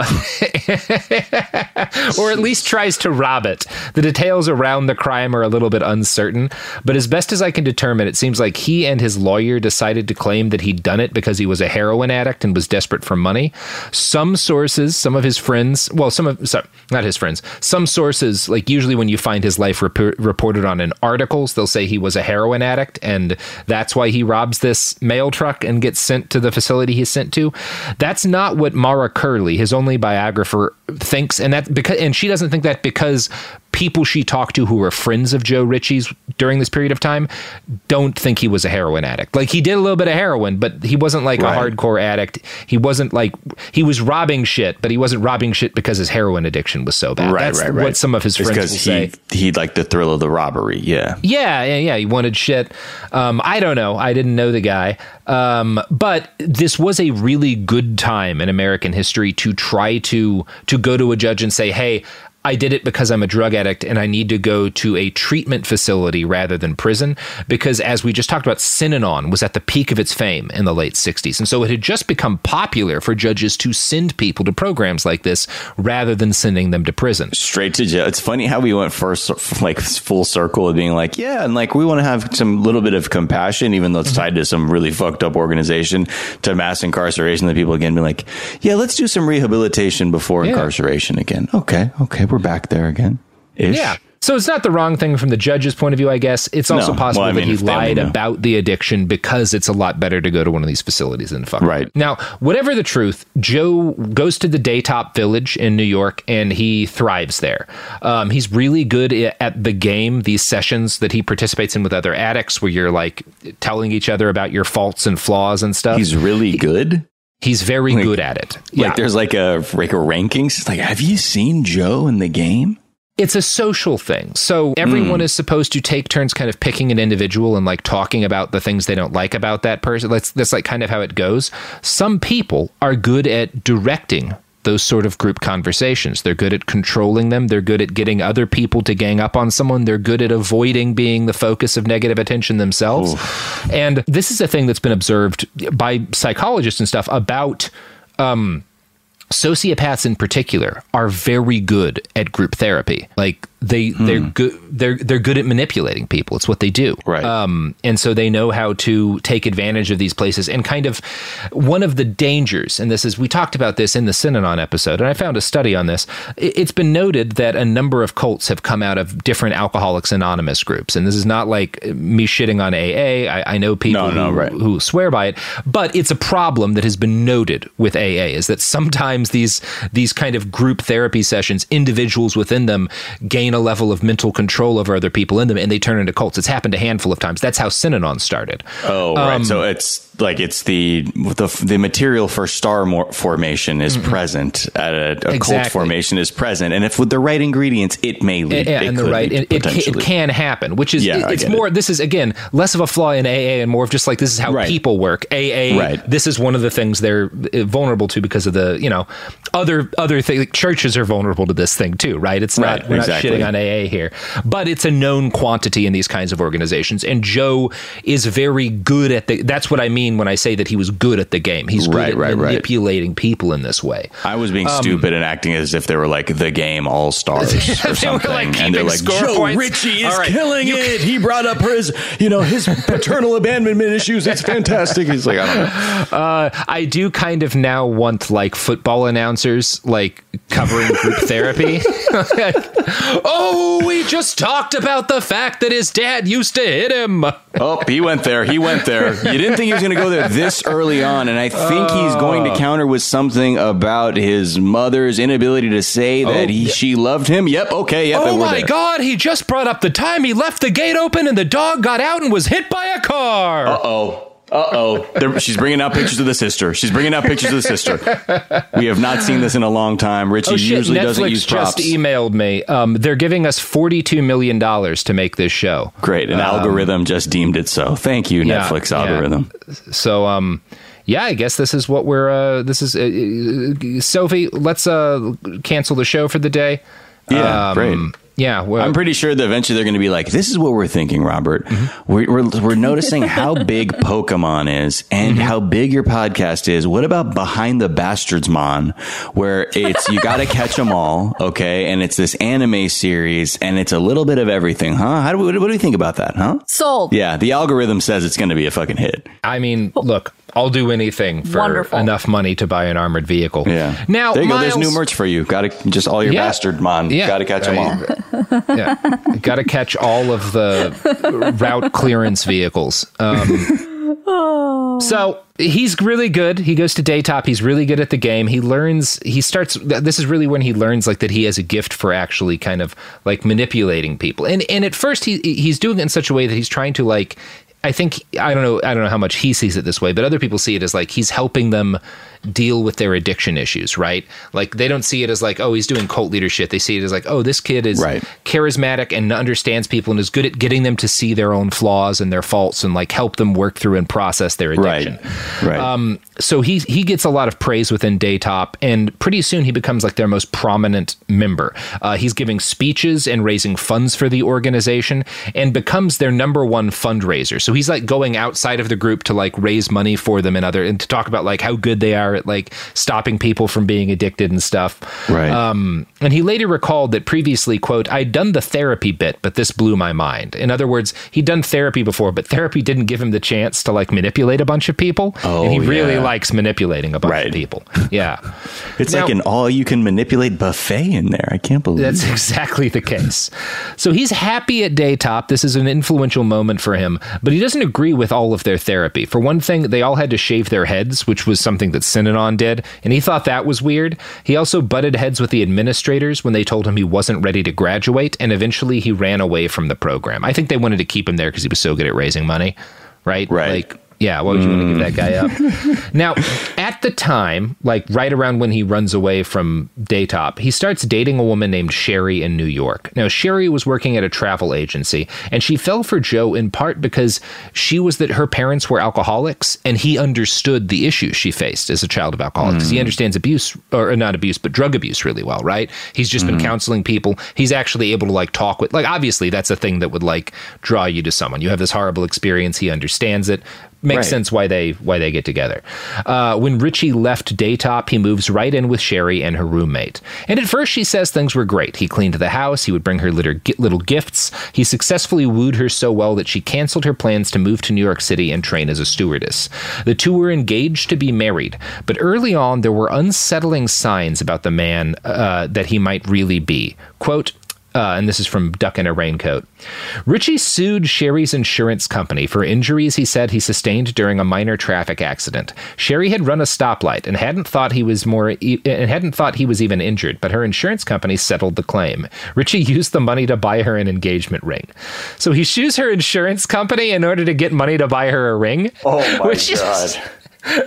or at least tries to rob it. The details around the crime are a little bit uncertain, but as best as I can determine, it seems like he and his lawyer decided to claim that he'd done it because he was a heroin addict and was desperate for money. Some sources, some of his friends, well, some of, sorry, not his friends, some sources, like usually when you find his life rep- reported on in articles, they'll say he was a heroin addict and that's why he robs this mail truck and gets sent to the facility he's sent to. That's not what Mara Curley, his only biographer, thinks, and that because and she doesn't think that because people she talked to who were friends of Joe Ritchie's during this period of time don't think he was a heroin addict. Like, he did a little bit of heroin, but he wasn't like Right. a hardcore addict. He wasn't like, he was robbing shit, but he wasn't robbing shit because his heroin addiction was so bad. Right, That's right, what right. some of his It's friends will because say. he, he liked the thrill of the robbery. Yeah. Yeah, yeah, yeah. He wanted shit. Um, I don't know. I didn't know the guy. Um, but this was a really good time in American history to try to to go to a judge and say, hey, I did it because I'm a drug addict and I need to go to a treatment facility rather than prison, because as we just talked about, Synanon was at the peak of its fame in the late sixties. And so it had just become popular for judges to send people to programs like this rather than sending them to prison. Straight to jail. It's funny how we went first, like full circle of being like, yeah, and like we want to have some little bit of compassion, even though it's tied to some really fucked up organization, to mass incarceration. The people again being like, yeah, let's do some rehabilitation before Yeah. incarceration again. Okay, okay, we're back there again. Ish. Yeah. So it's not the wrong thing from the judge's point of view, I guess. It's also No. possible Well, I mean, that he if they only lied knew. about the addiction because it's a lot better to go to one of these facilities than fuck. Right. Now, whatever the truth, Joe goes to the Daytop Village in New York and he thrives there. Um, he's really good i- at the game, these sessions that he participates in with other addicts where you're like telling each other about your faults and flaws and stuff. He's really good. He's very Like- good at it. Like Yeah. there's like a like a rankings. It's like, have you seen Joe in the game? It's a social thing. So everyone Mm. is supposed to take turns kind of picking an individual and like talking about the things they don't like about that person. That's, that's like kind of how it goes. Some people are good at directing those sort of group conversations. They're good at controlling them. They're good at getting other people to gang up on someone. They're good at avoiding being the focus of negative attention themselves. Ooh. And this is a thing that's been observed by psychologists and stuff about, um, sociopaths in particular are very good at group therapy. Like they hmm. they're good they're they're good at manipulating people. It's what they do. Right. Um and so they know how to take advantage of these places. And kind of one of the dangers, and this is, we talked about this in the Synanon episode, and I found a study on this. It's been noted that a number of cults have come out of different Alcoholics Anonymous groups. And this is not like me shitting on A A. I, I know people no, no, who, right. who swear by it, but it's a problem that has been noted with A A, is that sometimes these these kind of group therapy sessions, individuals within them gain a level of mental control over other people in them, and they turn into cults. It's happened a handful of times. That's how Synanon started. Oh, right. Um, So it's like it's the the the material for star more formation is mm-hmm. present at a, a exactly. cult formation is present, and if with the right ingredients, it may lead. Yeah, it and could the right, lead, it, it, can, it can happen. Which is, yeah, it, it's more. It. This is again less of a flaw in A A and more of just like this is how right. people work. A A. Right. This is one of the things they're vulnerable to because of the you know other other things. Like churches are vulnerable to this thing too, right? It's not right, we're exactly. not shitting on A A here, but it's a known quantity in these kinds of organizations. And Joe is very good at the. That's what I mean when I say that he was good at the game. He's good right, at right, manipulating right. people in this way. I was being um, stupid and acting as if they were like the game all stars or something, like and they're like Joe points. Ritchie is right. killing you it. He brought up his, you know, his paternal abandonment issues. It's fantastic. He's like, I don't know. Uh, I do kind of now want like football announcers like covering group therapy. Oh, we just talked about the fact that his dad used to hit him. Oh, he went there. He went there. You didn't think he was going to go there this early on, and I think uh, he's going to counter with something about his mother's inability to say that oh, he, yeah. she loved him. Yep. Okay. Yep. Oh my God! He just brought up the time he left the gate open and the dog got out and was hit by a car. Uh oh. Uh-oh. She's bringing out pictures of the sister. She's bringing out pictures of the sister. We have not seen this in a long time. Richie oh, shit. usually Netflix doesn't use props. just emailed me. Um, they're giving us forty-two million dollars to make this show. Great. An um, algorithm just deemed it so. Thank you, yeah, Netflix algorithm. Yeah. So, um... yeah, I guess this is what we're, uh, this is, uh, Sophie, let's uh, cancel the show for the day. Yeah, um, great. Yeah. I'm pretty sure that eventually they're going to be like, this is what we're thinking, Robert. Mm-hmm. We're, we're, we're noticing how big Pokemon is and mm-hmm. how big your podcast is. What about Behind the Bastards Mon, where it's, you got to catch them all, okay? And it's this anime series and it's a little bit of everything, huh? How do we, what do we think about that, huh? Sold. Yeah, the algorithm says it's going to be a fucking hit. I mean, look, I'll do anything for Wonderful. enough money to buy an armored vehicle. Yeah. Now, there you Miles, go. There's new merch for you. Got to just all your yeah, bastard mon. Yeah, Got to catch them all. Yeah. Got to catch all of the route clearance vehicles. Um, oh. So he's really good. He goes to Daytop. He's really good at the game. He learns, he starts, this is really when he learns like that he has a gift for actually kind of like manipulating people. And, and at first he, he's doing it in such a way that he's trying to like, I think, I don't know, I don't know how much he sees it this way, but other people see it as like he's helping them deal with their addiction issues, right? Like they don't see it as like, oh, he's doing cult leader shit. They see it as like, oh, this kid is right. charismatic and understands people and is good at getting them to see their own flaws and their faults and like help them work through and process their addiction. Right. Right. Um, so he he gets a lot of praise within Daytop, and pretty soon he becomes like their most prominent member. Uh, he's giving speeches and raising funds for the organization and becomes their number one fundraiser. So he's like going outside of the group to like raise money for them and other and to talk about like how good they are at like stopping people from being addicted and stuff. Right. Um, and he later recalled that previously, quote, I'd done the therapy bit, but this blew my mind. In other words, he'd done therapy before, but therapy didn't give him the chance to like manipulate a bunch of people. Oh, and he yeah. really likes manipulating a bunch right. of people. Yeah. It's now, like an all you can manipulate buffet in there. I can't believe that's exactly the case. So he's happy at Daytop. This is an influential moment for him, but he doesn't agree with all of their therapy. For one thing, they all had to shave their heads, which was something that Synanon did, and he thought that was weird. He also butted heads with the administrators when they told him he wasn't ready to graduate, and eventually he ran away from the program. I think they wanted to keep him there because he was so good at raising money, right? Right. Like, yeah, why would you mm. want to give that guy up? Now, at the time, like right around when he runs away from Daytop, he starts dating a woman named Sherry in New York. Now, Sherry was working at a travel agency, and she fell for Joe in part because she was that her parents were alcoholics, and he understood the issues she faced as a child of alcoholics. Because mm. he understands abuse, or not abuse, but drug abuse really well, right? He's just mm. been counseling people. He's actually able to like talk with, like obviously that's a thing that would like draw you to someone. You have this horrible experience. He understands it. Makes right. sense why they why they get together. Uh, when Richie left Daytop, he moves right in with Sherry and her roommate. And at first she says things were great. He cleaned the house. He would bring her little, little gifts. He successfully wooed her so well that she canceled her plans to move to New York City and train as a stewardess. The two were engaged to be married. But early on, there were unsettling signs about the man uh, that he might really be. Quote, Uh, and this is from Duck in a Raincoat. Richie sued Sherry's insurance company for injuries he said he sustained during a minor traffic accident. Sherry had run a stoplight and hadn't thought he was more e- and hadn't thought he was even injured, but her insurance company settled the claim. Richie used the money to buy her an engagement ring. So he sues her insurance company in order to get money to buy her a ring. Oh my which god. Is,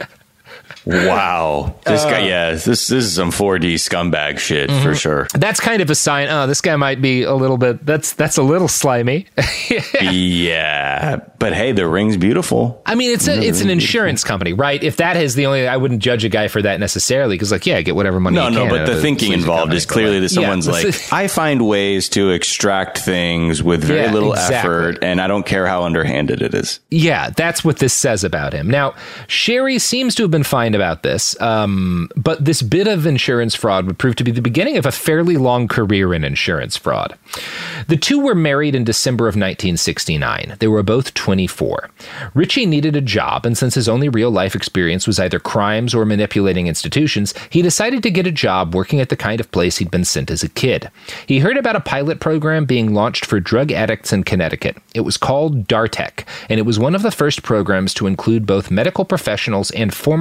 wow. This uh, guy, yeah, this this is some four D scumbag shit mm-hmm. for sure. That's kind of a sign. Oh, this guy might be a little bit, that's that's a little slimy. Yeah. But hey, the ring's beautiful. I mean, it's a, it's an insurance company, right? If that is the only, I wouldn't judge a guy for that necessarily because like, yeah, get whatever money no, you no, can. No, but the thinking involved company, is clearly like, that someone's yeah, like, I find ways to extract things with very yeah, little exactly. effort and I don't care how underhanded it is. Yeah, that's what this says about him. Now, Sherry seems to have been fine about this, um, but this bit of insurance fraud would prove to be the beginning of a fairly long career in insurance fraud. The two were married in December of nineteen sixty-nine. They were both twenty-four. Richie needed a job, and since his only real-life experience was either crimes or manipulating institutions, he decided to get a job working at the kind of place he'd been sent as a kid. He heard about a pilot program being launched for drug addicts in Connecticut. It was called DARTEC, and it was one of the first programs to include both medical professionals and former addicts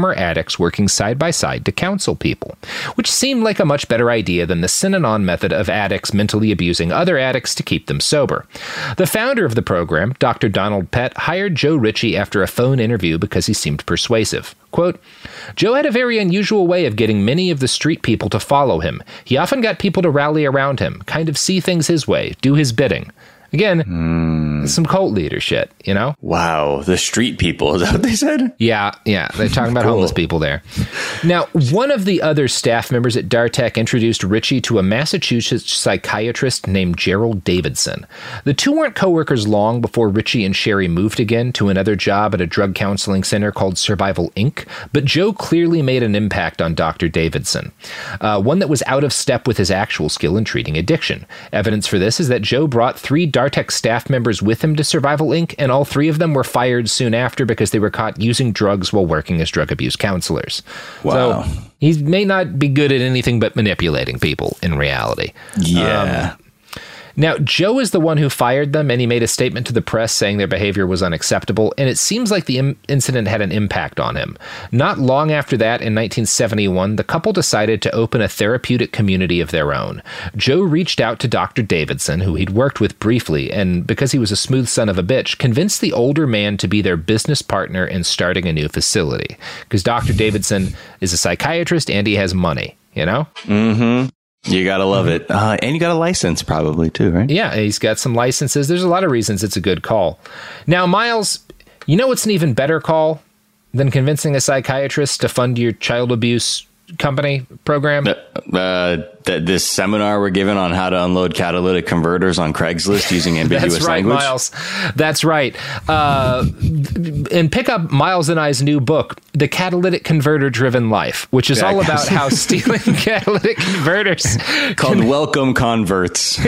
addicts working side by side to counsel people, which seemed like a much better idea than the Synanon method of addicts mentally abusing other addicts to keep them sober. The founder of the program, Doctor Donald Pett, hired Joe Ritchie after a phone interview because he seemed persuasive. Quote, Joe had a very unusual way of getting many of the street people to follow him. He often got people to rally around him, kind of see things his way, do his bidding. Again, mm. some cult leader shit, you know? Wow, the street people, is that what they said? Yeah, yeah, they're talking about cool. homeless people there. Now, one of the other staff members at Dartech introduced Ritchie to a Massachusetts psychiatrist named Gerald Davidson. The two weren't coworkers long before Ritchie and Sherry moved again to another job at a drug counseling center called Survival Incorporated, but Joe clearly made an impact on Doctor Davidson, uh, one that was out of step with his actual skill in treating addiction. Evidence for this is that Joe brought three Dartech staff members with him to Survival Incorporated, and all three of them were fired soon after because they were caught using drugs while working as drug abuse counselors. Wow. So he may not be good at anything but manipulating people in reality. Yeah. Um, Now, Joe is the one who fired them, and he made a statement to the press saying their behavior was unacceptable, and it seems like the im- incident had an impact on him. Not long after that, in nineteen seventy-one, the couple decided to open a therapeutic community of their own. Joe reached out to Doctor Davidson, who he'd worked with briefly, and because he was a smooth son of a bitch, convinced the older man to be their business partner in starting a new facility. Because Doctor Davidson is a psychiatrist, and he has money, you know? Mm-hmm. You gotta love it. Uh, and you got a license probably too, right? Yeah, he's got some licenses. There's a lot of reasons it's a good call. Now, Miles, you know what's an even better call than convincing a psychiatrist to fund your child abuse company program? Uh, uh, th- this seminar we're giving on how to unload catalytic converters on Craigslist using ambiguous That's right, language. Miles. That's right. Uh, and pick up Miles and I's new book, The Catalytic Converter Driven Life, which is Yeah, all about how stealing catalytic converters called can... Welcome Converts.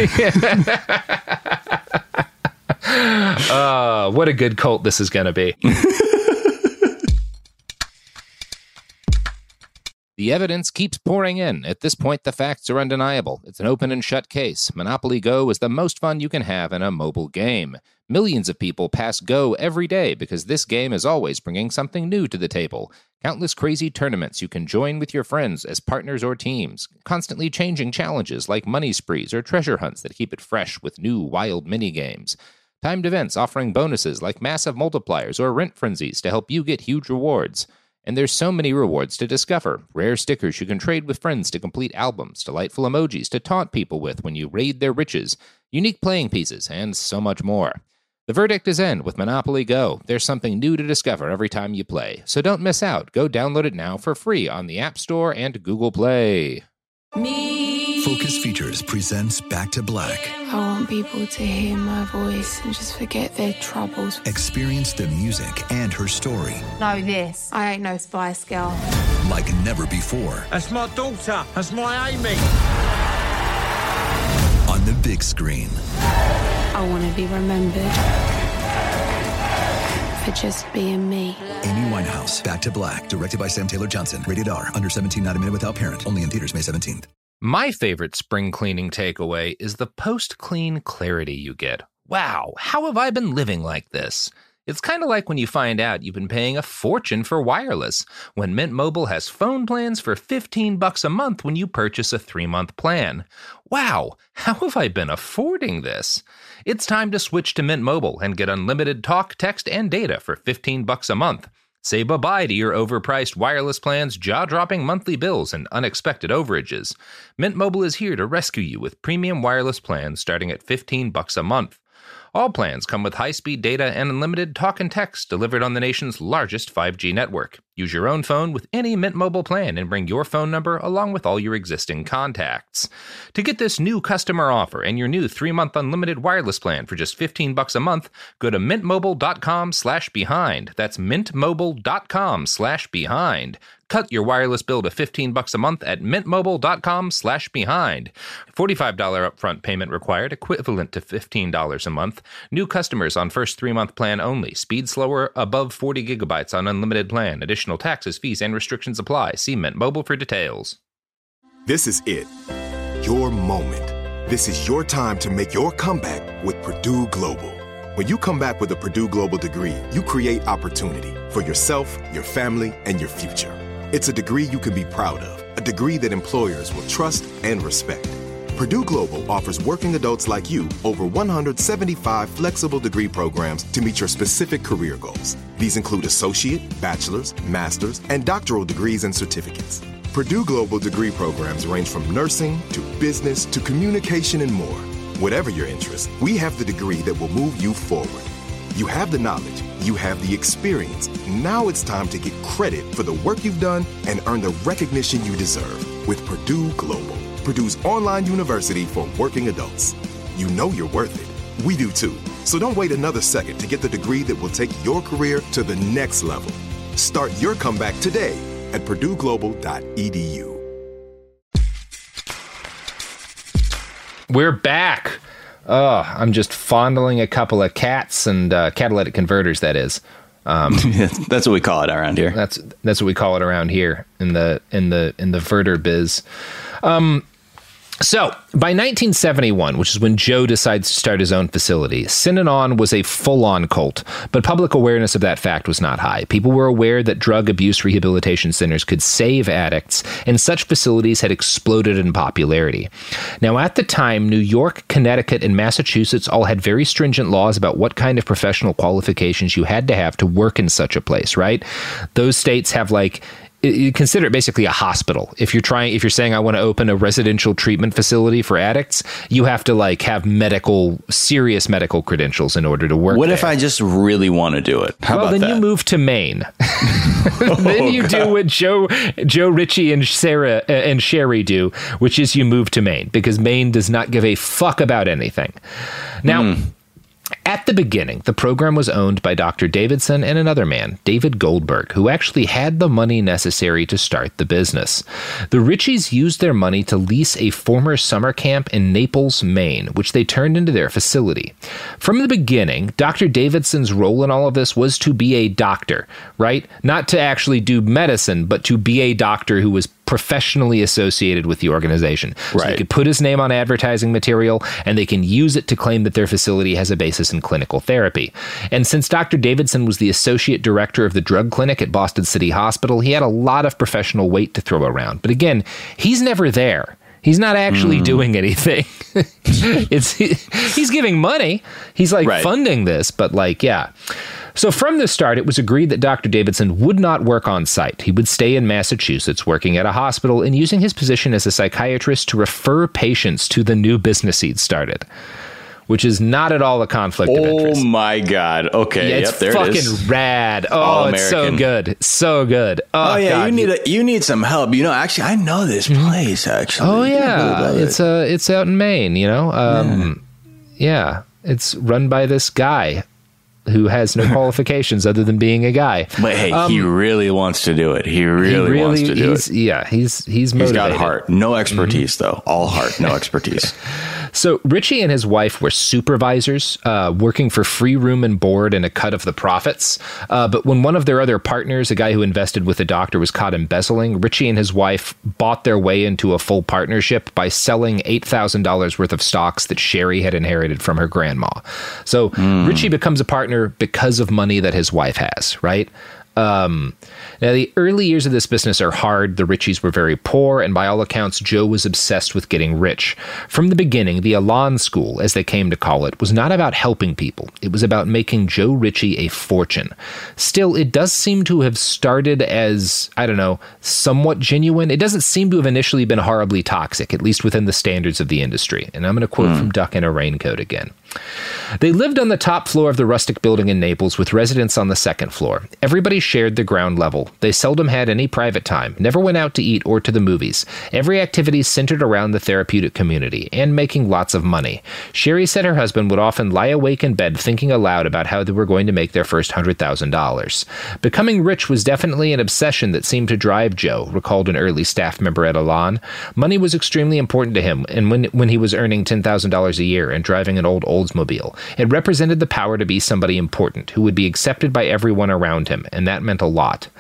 uh, what a good cult this is going to be. The evidence keeps pouring in. At this point, the facts are undeniable. It's an open and shut case. Monopoly Go is the most fun you can have in a mobile game. Millions of people pass Go every day because this game is always bringing something new to the table. Countless crazy tournaments you can join with your friends as partners or teams. Constantly changing challenges like money sprees or treasure hunts that keep it fresh with new wild minigames. Timed events offering bonuses like massive multipliers or rent frenzies to help you get huge rewards. And there's so many rewards to discover. Rare stickers you can trade with friends to complete albums, delightful emojis to taunt people with when you raid their riches, unique playing pieces, and so much more. The verdict is in with Monopoly Go. There's something new to discover every time you play. So don't miss out. Go download it now for free on the App Store and Google Play. Me. Focus Features presents Back to Black. I want people to hear my voice and just forget their troubles. Experience the music and her story. Know this. I ain't no Spice Girl. Like never before. That's my daughter. That's my Amy. On the big screen. I want to be remembered for just being me. Amy Winehouse, Back to Black, directed by Sam Taylor Johnson. Rated R, under seventeen, not a minute without parent. Only in theaters May seventeenth. My favorite spring cleaning takeaway is the post-clean clarity you get. Wow, how have I been living like this? It's kind of like when you find out you've been paying a fortune for wireless, when Mint Mobile has phone plans for fifteen bucks a month when you purchase a three-month plan. Wow, how have I been affording this? It's time to switch to Mint Mobile and get unlimited talk, text, and data for fifteen bucks a month. Say bye-bye to your overpriced wireless plans, jaw-dropping monthly bills, and unexpected overages. Mint Mobile is here to rescue you with premium wireless plans starting at fifteen bucks a month. All plans come with high-speed data and unlimited talk and text delivered on the nation's largest five G network. Use your own phone with any Mint Mobile plan and bring your phone number along with all your existing contacts. To get this new customer offer and your new three-month unlimited wireless plan for just fifteen bucks a month, go to mintmobile.com slash behind. That's mintmobile.com slash behind. Cut your wireless bill to fifteen bucks a month at mintmobile.com slash behind. forty-five dollars upfront payment required, equivalent to fifteen dollars a month. New customers on first three-month plan only. Speed slower, above forty gigabytes on unlimited plan. Additional taxes, fees, and restrictions apply. See Mint Mobile for details. This is it. Your moment. This is your time to make your comeback with Purdue Global. When you come back with a Purdue Global degree, you create opportunity for yourself, your family, and your future. It's a degree you can be proud of, a degree that employers will trust and respect. Purdue Global offers working adults like you over one hundred seventy-five flexible degree programs to meet your specific career goals. These include associate, bachelor's, master's, and doctoral degrees and certificates. Purdue Global degree programs range from nursing to business to communication and more. Whatever your interest, we have the degree that will move you forward. You have the knowledge, you have the experience. Now it's time to get credit for the work you've done and earn the recognition you deserve with Purdue Global, Purdue's online university for working adults. You know you're worth it. We do too. So don't wait another second to get the degree that will take your career to the next level. Start your comeback today at purdue global dot e d u. We're back. Oh, I'm just fondling a couple of cats and uh, catalytic converters, that is. Um, that's what we call it around here. That's that's what we call it around here in the in the in the verter biz. Um, so by nineteen seventy-one, which is when Joe decides to start his own facility, Synanon was a full-on cult, but public awareness of that fact was not high. People were aware that drug abuse rehabilitation centers could save addicts, and such facilities had exploded in popularity. Now, at the time, New York, Connecticut, and Massachusetts all had very stringent laws about what kind of professional qualifications you had to have to work in such a place, right? Those states have, like, you consider it basically a hospital. If you're trying, if you're saying I want to open a residential treatment facility for addicts, you have to like have medical, serious medical credentials in order to work. What there. if I just really want to do it? How well, about then that? you move to Maine. Then Oh, you God. do what Joe, Joe Ritchie and Sarah uh, and Sherry do, which is you move to Maine because Maine does not give a fuck about anything. Now. Mm. At the beginning, the program was owned by Doctor Davidson and another man, David Goldberg, who actually had the money necessary to start the business. The Ritchies used their money to lease a former summer camp in Naples, Maine, which they turned into their facility. From the beginning, Doctor Davidson's role in all of this was to be a doctor, right? Not to actually do medicine, but to be a doctor who was professionally associated with the organization. So Right. they could put his name on advertising material, and they can use it to claim that their facility has a basis in clinical therapy. And since Doctor Davidson was the associate director of the drug clinic at Boston City Hospital, he had a lot of professional weight to throw around. But again, he's never there. He's not actually Mm. doing anything. it's he, he's giving money. He's like Right. funding this, but like, yeah. So from the start, it was agreed that Doctor Davidson would not work on site. He would stay in Massachusetts, working at a hospital and using his position as a psychiatrist to refer patients to the new business he'd started, which is not at all a conflict of interest. Oh my God. Okay. Yeah, it's yep, there fucking it is. rad. Oh, All it's so American. good. So good. Oh, Oh, yeah, God. you need a, you need some help. You know, actually, I know this place. Actually, Oh You yeah, know it's it. uh, it's out in Maine. You know, um, yeah. It's run by this guy who has no qualifications other than being a guy. But hey, Um, he really wants to do it. He really, he really wants to do he's, it. Yeah, he's he's He's motivated. got heart, no expertise Mm-hmm. though. All heart, no expertise. So Ritchie and his wife were supervisors, uh, working for free room and board and a cut of the profits. Uh, but when one of their other partners, a guy who invested with the doctor, was caught embezzling, Ritchie and his wife bought their way into a full partnership by selling eight thousand dollars worth of stocks that Sherry had inherited from her grandma. So Ritchie becomes a partner because of money that his wife has, right? Um, now, the early years of this business are hard. The Ritchies were very poor, and by all accounts, Joe was obsessed with getting rich. From the beginning, the Elan School, as they came to call it, was not about helping people. It was about making Joe Ritchie a fortune. Still, it does seem to have started as, I don't know, somewhat genuine. It doesn't seem to have initially been horribly toxic, at least within the standards of the industry. And I'm going to quote from Duck in a Raincoat again. They lived on the top floor of the rustic building in Naples with residents on the second floor. Everybody shared the ground level. They seldom had any private time, never went out to eat or to the movies. Every activity centered around the therapeutic community and making lots of money. Sherry said her husband would often lie awake in bed thinking aloud about how they were going to make their first one hundred thousand dollars. Becoming rich was definitely an obsession that seemed to drive Joe, recalled an early staff member at Elan. Money was extremely important to him, and when, when he was earning ten thousand dollars a year and driving an old Oldsmobile, it represented the power to be somebody important who would be accepted by everyone around him, and that meant a lot.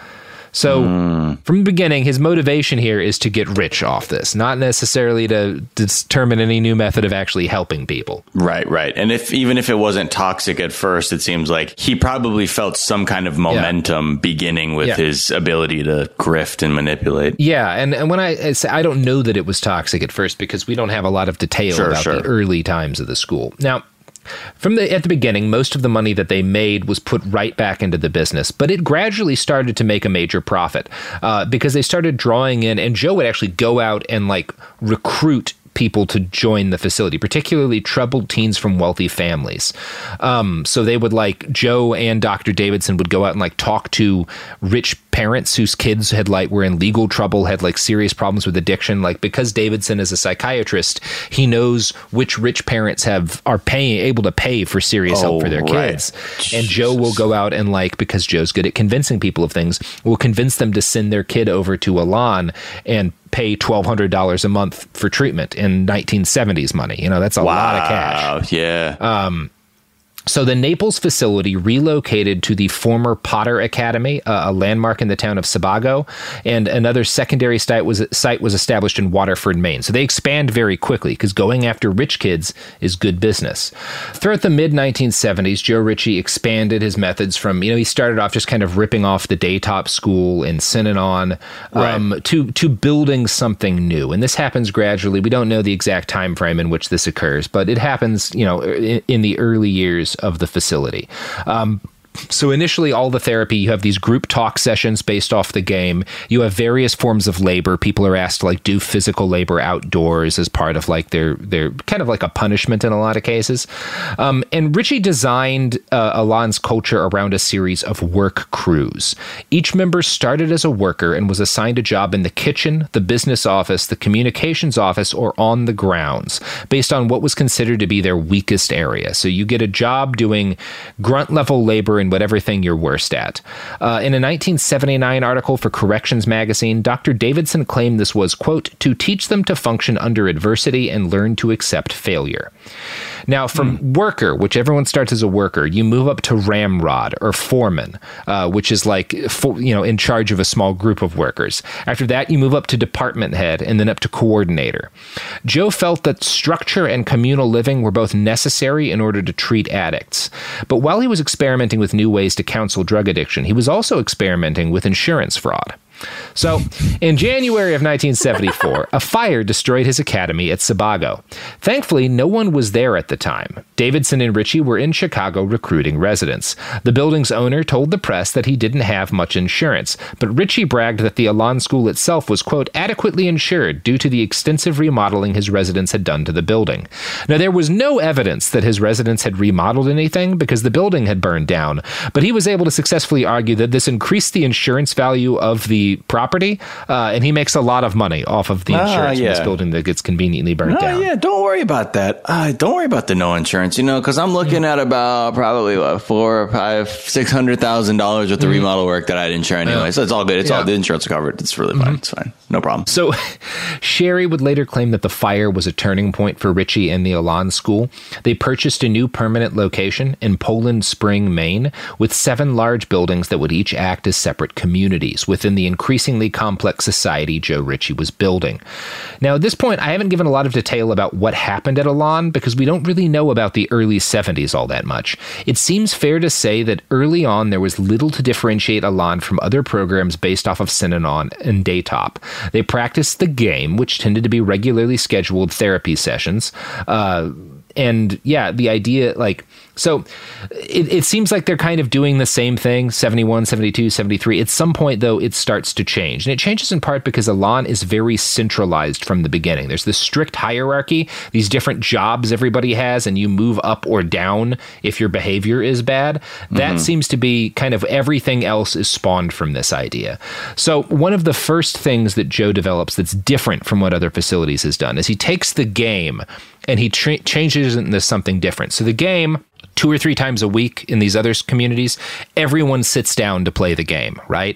So Mm. from the beginning, his motivation here is to get rich off this, not necessarily to determine any new method of actually helping people. Right, right. And if even if it wasn't toxic at first, it seems like he probably felt some kind of momentum yeah. beginning with yeah. his ability to grift and manipulate. Yeah, and, and when I, I say I don't know that it was toxic at first because we don't have a lot of detail sure, about sure. the early times of the school. Now, From the at the beginning, most of the money that they made was put right back into the business, but it gradually started to make a major profit uh, because they started drawing in, and Joe would actually go out and like recruit people to join the facility, particularly troubled teens from wealthy families. Um, so they would like Joe and Doctor Davidson would go out and like talk to rich parents whose kids had like were in legal trouble, had like serious problems with addiction. Like because Davidson is a psychiatrist, he knows which rich parents have are paying able to pay for serious oh, help for their right. kids. And Joe will go out and like because Joe's good at convincing people of things, will convince them to send their kid over to Elan and pay twelve hundred dollars a month for treatment in nineteen seventies money. You know, that's a wow, lot of cash. Yeah. Um, so the Naples facility relocated to the former Potter Academy, uh, a landmark in the town of Sebago, and another secondary site was site was established in Waterford, Maine. So they expand very quickly because going after rich kids is good business. Throughout the mid nineteen seventies, Joe Ritchie expanded his methods from, you know, he started off just kind of ripping off the Daytop School in Synanon um, right. to to building something new. And this happens gradually. We don't know the exact time frame in which this occurs, but it happens, you know, in, in the early years of the facility. Um, So initially, all the therapy, you have these group talk sessions based off the game. You have various forms of labor. People are asked to like do physical labor outdoors as part of like their their kind of like a punishment in a lot of cases. Um, and Ritchie designed uh, Elan's culture around a series of work crews. Each member started as a worker and was assigned a job in the kitchen, the business office, the communications office, or on the grounds, based on what was considered to be their weakest area. So you get a job doing grunt level labor in whatever thing you're worst at. Uh, in a nineteen seventy-nine article for Corrections magazine, Doctor Davidson claimed this was, quote, to teach them to function under adversity and learn to accept failure. Now, from mm. worker, which everyone starts as a worker, you move up to ramrod or foreman, uh, which is like, for, you know, in charge of a small group of workers. After that, you move up to department head and then up to coordinator. Joe felt that structure and communal living were both necessary in order to treat addicts. But while he was experimenting with new ways to counsel drug addiction, he was also experimenting with insurance fraud. So, in January of nineteen seventy-four, a fire destroyed his academy at Sebago. Thankfully, no one was there at the time. Davidson and Ritchie were in Chicago recruiting residents. The building's owner told the press that he didn't have much insurance, but Ritchie bragged that the Elan School itself was, quote, adequately insured due to the extensive remodeling his residents had done to the building. Now, there was no evidence that his residents had remodeled anything because the building had burned down, but he was able to successfully argue that this increased the insurance value of the property, uh, and he makes a lot of money off of the insurance ah, yeah. from this building that gets conveniently burnt no, down. Yeah, don't worry about that. Uh, don't worry about the no insurance, you know, because I'm looking mm. at about probably what, four, five, six hundred thousand dollars worth of mm. remodel work that I didn't insure anyway. Yeah. So it's all good. It's yeah. all the insurance covered. It's really mm-hmm. fine. It's fine. No problem. So Sherry would later claim that the fire was a turning point for Ritchie and the Elan School. They purchased a new permanent location in Poland Spring, Maine, with seven large buildings that would each act as separate communities within the increasingly complex society Joe Ritchie was building. Now, at this point, I haven't given a lot of detail about what happened at Elan because we don't really know about the early seventies all that much. It seems fair to say that early on there was little to differentiate Elan from other programs based off of Synanon and Daytop. They practiced the game, which tended to be regularly scheduled therapy sessions. Uh, and yeah, the idea, like, so it, it seems like they're kind of doing the same thing, seventy-one, seventy-two, seventy-three. At some point, though, it starts to change. And it changes in part because Elan is very centralized from the beginning. There's this strict hierarchy, these different jobs everybody has, and you move up or down if your behavior is bad. That mm-hmm. seems to be kind of everything else is spawned from this idea. So one of the first things that Joe develops that's different from what other facilities has done is he takes the game and he tra- changes it into something different. So the game, two or three times a week in these other communities, everyone sits down to play the game, right?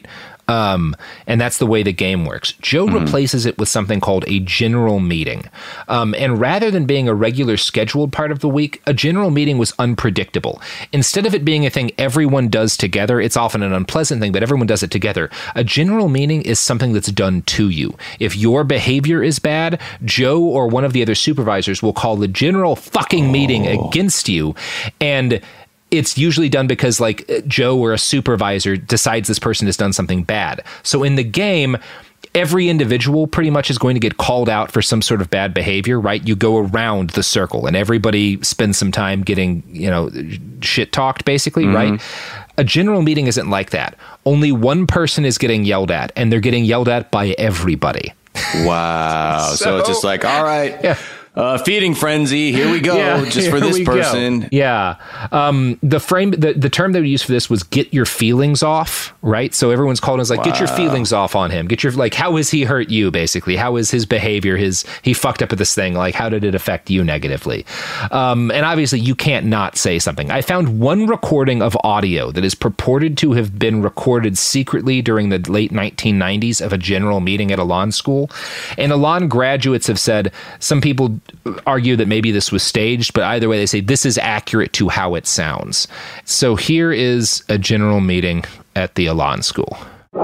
Um, and that's the way the game works. Joe mm-hmm. replaces it with something called a general meeting. Um, and rather than being a regular scheduled part of the week, a general meeting was unpredictable. Instead of it being a thing everyone does together, it's often an unpleasant thing, but everyone does it together. A general meeting is something that's done to you. If your behavior is bad, Joe or one of the other supervisors will call the general fucking oh. meeting against you. And it's usually done because like Joe or a supervisor decides this person has done something bad. So in the game, every individual pretty much is going to get called out for some sort of bad behavior, right? You go around the circle and everybody spends some time getting, you know, shit talked basically, mm-hmm. right? A general meeting isn't like that. Only one person is getting yelled at, and they're getting yelled at by everybody. Wow. so, so it's just like, all right. Yeah. Uh, feeding frenzy. Here we go. Yeah, just for this person. Go. Yeah. Um, the frame, the, the term they would use for this was get your feelings off, right? So everyone's called and is like, wow. get your feelings off on him. Get your, like, how has he hurt you, basically? How is his behavior? His, he fucked up at this thing. Like, how did it affect you negatively? Um, and obviously you can't not say something. I found one recording of audio that is purported to have been recorded secretly during the late nineteen nineties of a general meeting at Elan School. And Elan graduates have said, some people argue that maybe this was staged, but either way, they say this is accurate to how it sounds. So here is a general meeting at the Elan School.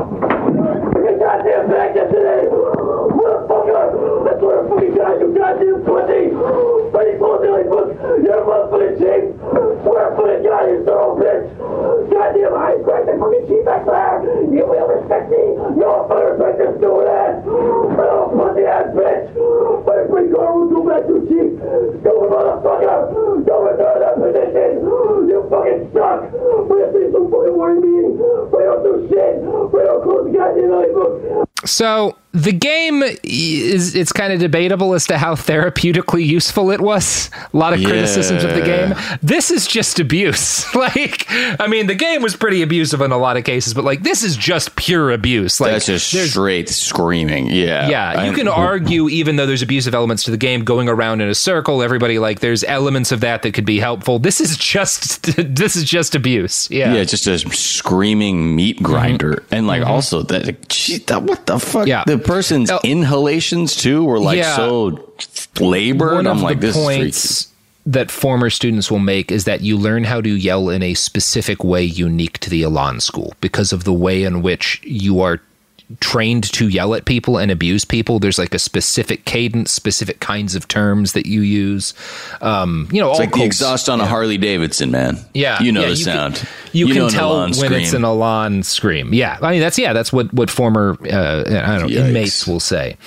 Goddamn back yesterday! Motherfucker! That's what a fucking guy, you goddamn pussy! Buddy Bullshit book! You're a motherfucking cheap! Swear footed guy, you thorough bitch! Goddamn high crack that fucking cheap back there! You will respect me! You'll fucking respect this stupid ass! Little pussy ass bitch! But if we go, we'll go back to cheap! Stupid motherfucker! Don't return that position! You fucking suck! We have seen some fucking warning meeting! We don't do shit! We don't close the goddamn alley book! So the game is, it's kind of debatable as to how therapeutically useful it was. A lot of yeah. criticisms of the game. This is just abuse. Like, I mean, the game was pretty abusive in a lot of cases, but like, this is just pure abuse. Like, that's just straight screaming. Yeah. Yeah. You can argue, even though there's abusive elements to the game, going around in a circle, everybody, like, there's elements of that that could be helpful. This is just, this is just abuse. Yeah. Yeah. Just a screaming meat grinder. Mm-hmm. And like, mm-hmm. also that, gee, that, what the fuck? Yeah. The person's oh. inhalations too were like yeah. so labored. One I'm of like, the this points is freaky. That former students will make is that you learn how to yell in a specific way unique to the Elan School because of the way in which you are trained to yell at people and abuse people. There's like a specific cadence, specific kinds of terms that you use. Um, you know, it's all like the exhaust on yeah. a Harley Davidson, man. Yeah, you know yeah, the you sound. Can, you, you can tell when scream. It's an Elan scream. Yeah, I mean that's yeah, that's what what former uh, I don't know Yikes. inmates will say.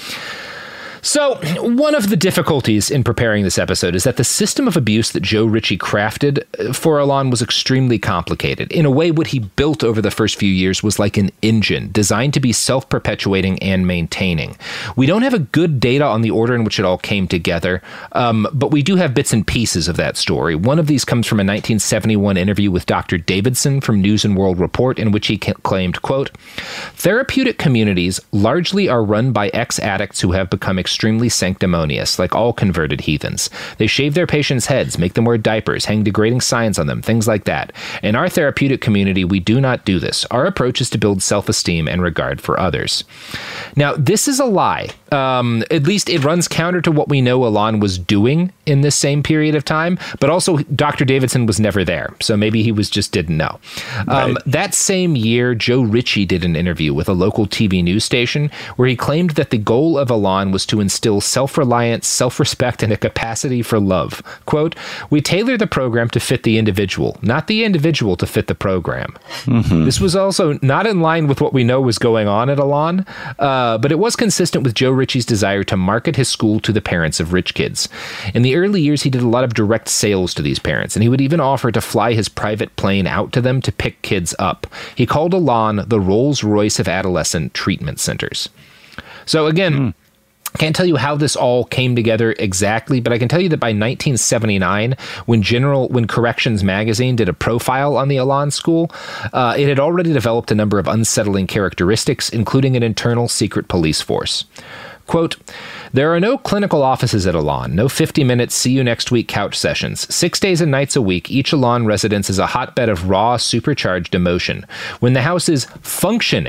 So, one of the difficulties in preparing this episode is that the system of abuse that Joe Ritchie crafted for Elan was extremely complicated. In a way, what he built over the first few years was like an engine designed to be self-perpetuating and maintaining. We don't have a good data on the order in which it all came together, um, but we do have bits and pieces of that story. One of these comes from a nineteen seventy-one interview with Doctor Davidson from News and World Report, in which he claimed, quote, "Therapeutic communities largely are run by ex-addicts who have become extremely sanctimonious, like all converted heathens. They shave their patients' heads, make them wear diapers, hang degrading signs on them, things like that. In our therapeutic community, we do not do this. Our approach is to build self-esteem and regard for others." Now, this is a lie. Um, at least it runs counter to what we know Elan was doing in this same period of time, but also Doctor Davidson was never there, so maybe he was just didn't know. Right. Um, that same year, Joe Ritchie did an interview with a local T V news station where he claimed that the goal of Elan was to instill self-reliance, self-respect, and a capacity for love. Quote, "We tailor the program to fit the individual, not the individual to fit the program." Mm-hmm. This was also not in line with what we know was going on at Elan, uh, but it was consistent with Joe Ritchie's desire to market his school to the parents of rich kids. In the early years, he did a lot of direct sales to these parents, and he would even offer to fly his private plane out to them to pick kids up. He called Elan the Rolls-Royce of adolescent treatment centers. So again, mm. Can't tell you how this all came together exactly, but I can tell you that by nineteen seventy-nine, when General, when Corrections magazine did a profile on the Elan School, uh, it had already developed a number of unsettling characteristics, including an internal secret police force. Quote, "There are no clinical offices at Elan, no fifty-minute see-you-next-week couch sessions. Six days and nights a week, each Elan residence is a hotbed of raw, supercharged emotion. When the house is functioning,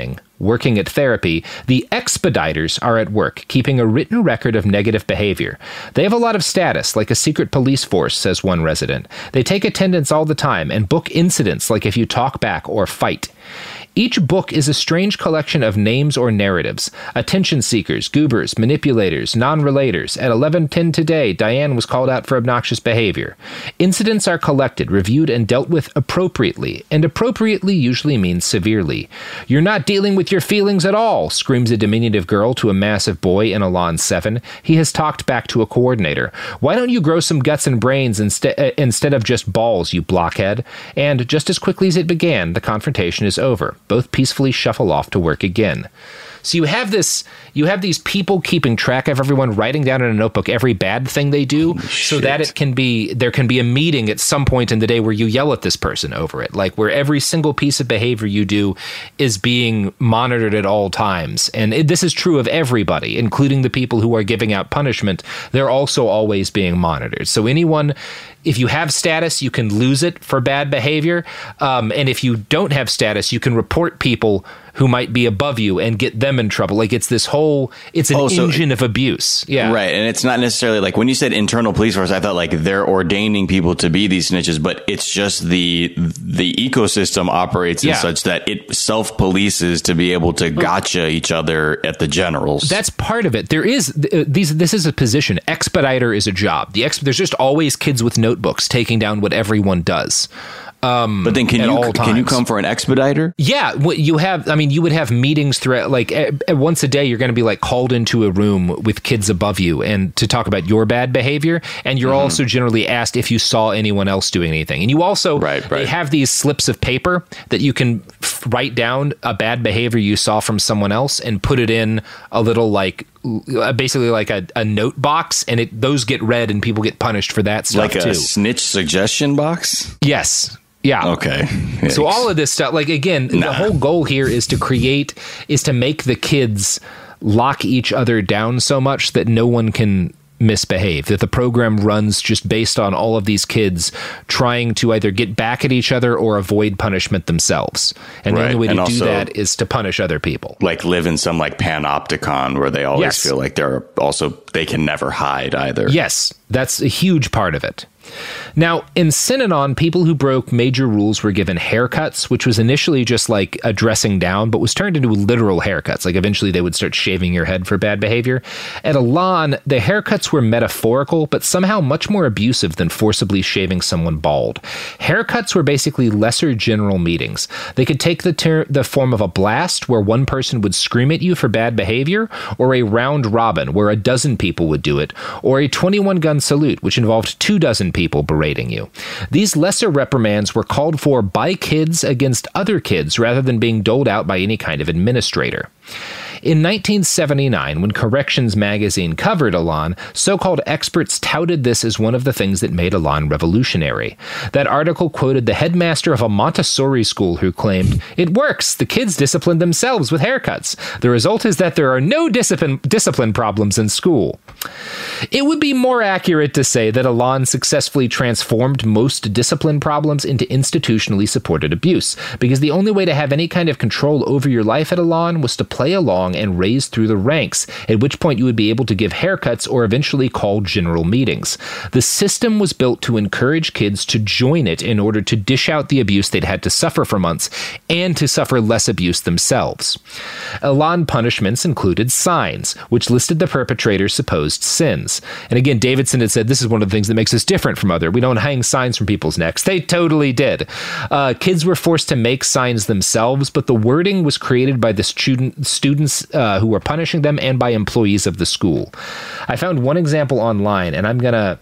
working at therapy, the expediters are at work, keeping a written record of negative behavior. They have a lot of status, like a secret police force, says one resident. They take attendance all the time and book incidents like if you talk back or fight. Each book is a strange collection of names or narratives. Attention seekers, goobers, manipulators, non-relators. At eleven ten today, Diane was called out for obnoxious behavior. Incidents are collected, reviewed, and dealt with appropriately, and appropriately usually means severely. You're not dealing with your feelings at all, screams a diminutive girl to a massive boy in Elan seven. He has talked back to a coordinator. Why don't you grow some guts and brains instead uh, instead of just balls, you blockhead? And just as quickly as it began, the confrontation is over. Both peacefully shuffle off to work again. So you have this, you have these people keeping track of everyone, writing down in a notebook every bad thing they do, so that it can be, there can be a meeting at some point in the day where you yell at this person over it, like where every single piece of behavior you do is being monitored at all times. And it, this is true of everybody, including the people who are giving out punishment. They're also always being monitored. So anyone, if you have status, you can lose it for bad behavior. Um, and if you don't have status, you can report people who might be above you and get them in trouble. Like it's this whole, it's an oh, so engine of abuse. Yeah. Right. And it's not necessarily like when you said internal police force, I thought like they're ordaining people to be these snitches, but it's just the, the ecosystem operates yeah. in such that it self-polices to be able to gotcha each other at the generals. That's part of it. There is, uh, these, this is a position. Expediter is a job. The ex, there's just always kids with notebooks taking down what everyone does. Um, but then can you can you come for an expediter? Yeah, what you have, I mean, you would have meetings throughout, like uh, once a day, you're going to be like called into a room with kids above you and to talk about your bad behavior. And you're mm-hmm. also generally asked if you saw anyone else doing anything. And you also right, right. they have these slips of paper that you can f- write down a bad behavior you saw from someone else and put it in a little like basically like a, a note box, and it those get read and people get punished for that stuff like a too. Snitch suggestion box? Yes. Yeah. Okay. Yikes. So all of this stuff, like, again, nah. the whole goal here is to create, is to make the kids lock each other down so much that no one can misbehave, that the program runs just based on all of these kids trying to either get back at each other or avoid punishment themselves. And right. the only way to and do also, that is to punish other people. Like live in some like panopticon where they always yes. feel like they're also, they can never hide either. Yes, that's a huge part of it. Now, in Synanon, people who broke major rules were given haircuts, which was initially just like a dressing down, but was turned into literal haircuts. Like eventually they would start shaving your head for bad behavior. At Elan, the haircuts were metaphorical, but somehow much more abusive than forcibly shaving someone bald. Haircuts were basically lesser general meetings. They could take the, ter- the form of a blast, where one person would scream at you for bad behavior, or a round robin, where a dozen people would do it, or a twenty-one gun salute, which involved two dozen people berating you. These lesser reprimands were called for by kids against other kids rather than being doled out by any kind of administrator. In nineteen seventy-nine, when Corrections magazine covered Elan, so-called experts touted this as one of the things that made Elan revolutionary. That article quoted the headmaster of a Montessori school who claimed, "It works. The kids discipline themselves with haircuts. The result is that there are no discipline, discipline problems in school." It would be more accurate to say that Elan successfully transformed most discipline problems into institutionally supported abuse, because the only way to have any kind of control over your life at Elan was to play along and raise through the ranks, at which point you would be able to give haircuts or eventually call general meetings. The system was built to encourage kids to join it in order to dish out the abuse they'd had to suffer for months and to suffer less abuse themselves. Elan punishments included signs, which listed the perpetrator's supposed sins. And again, Davidson had said, this is one of the things that makes us different from other. We don't hang signs from people's necks. They totally did. Uh, kids were forced to make signs themselves, but the wording was created by the student, students uh, who were punishing them and by employees of the school. I found one example online, and I'm going to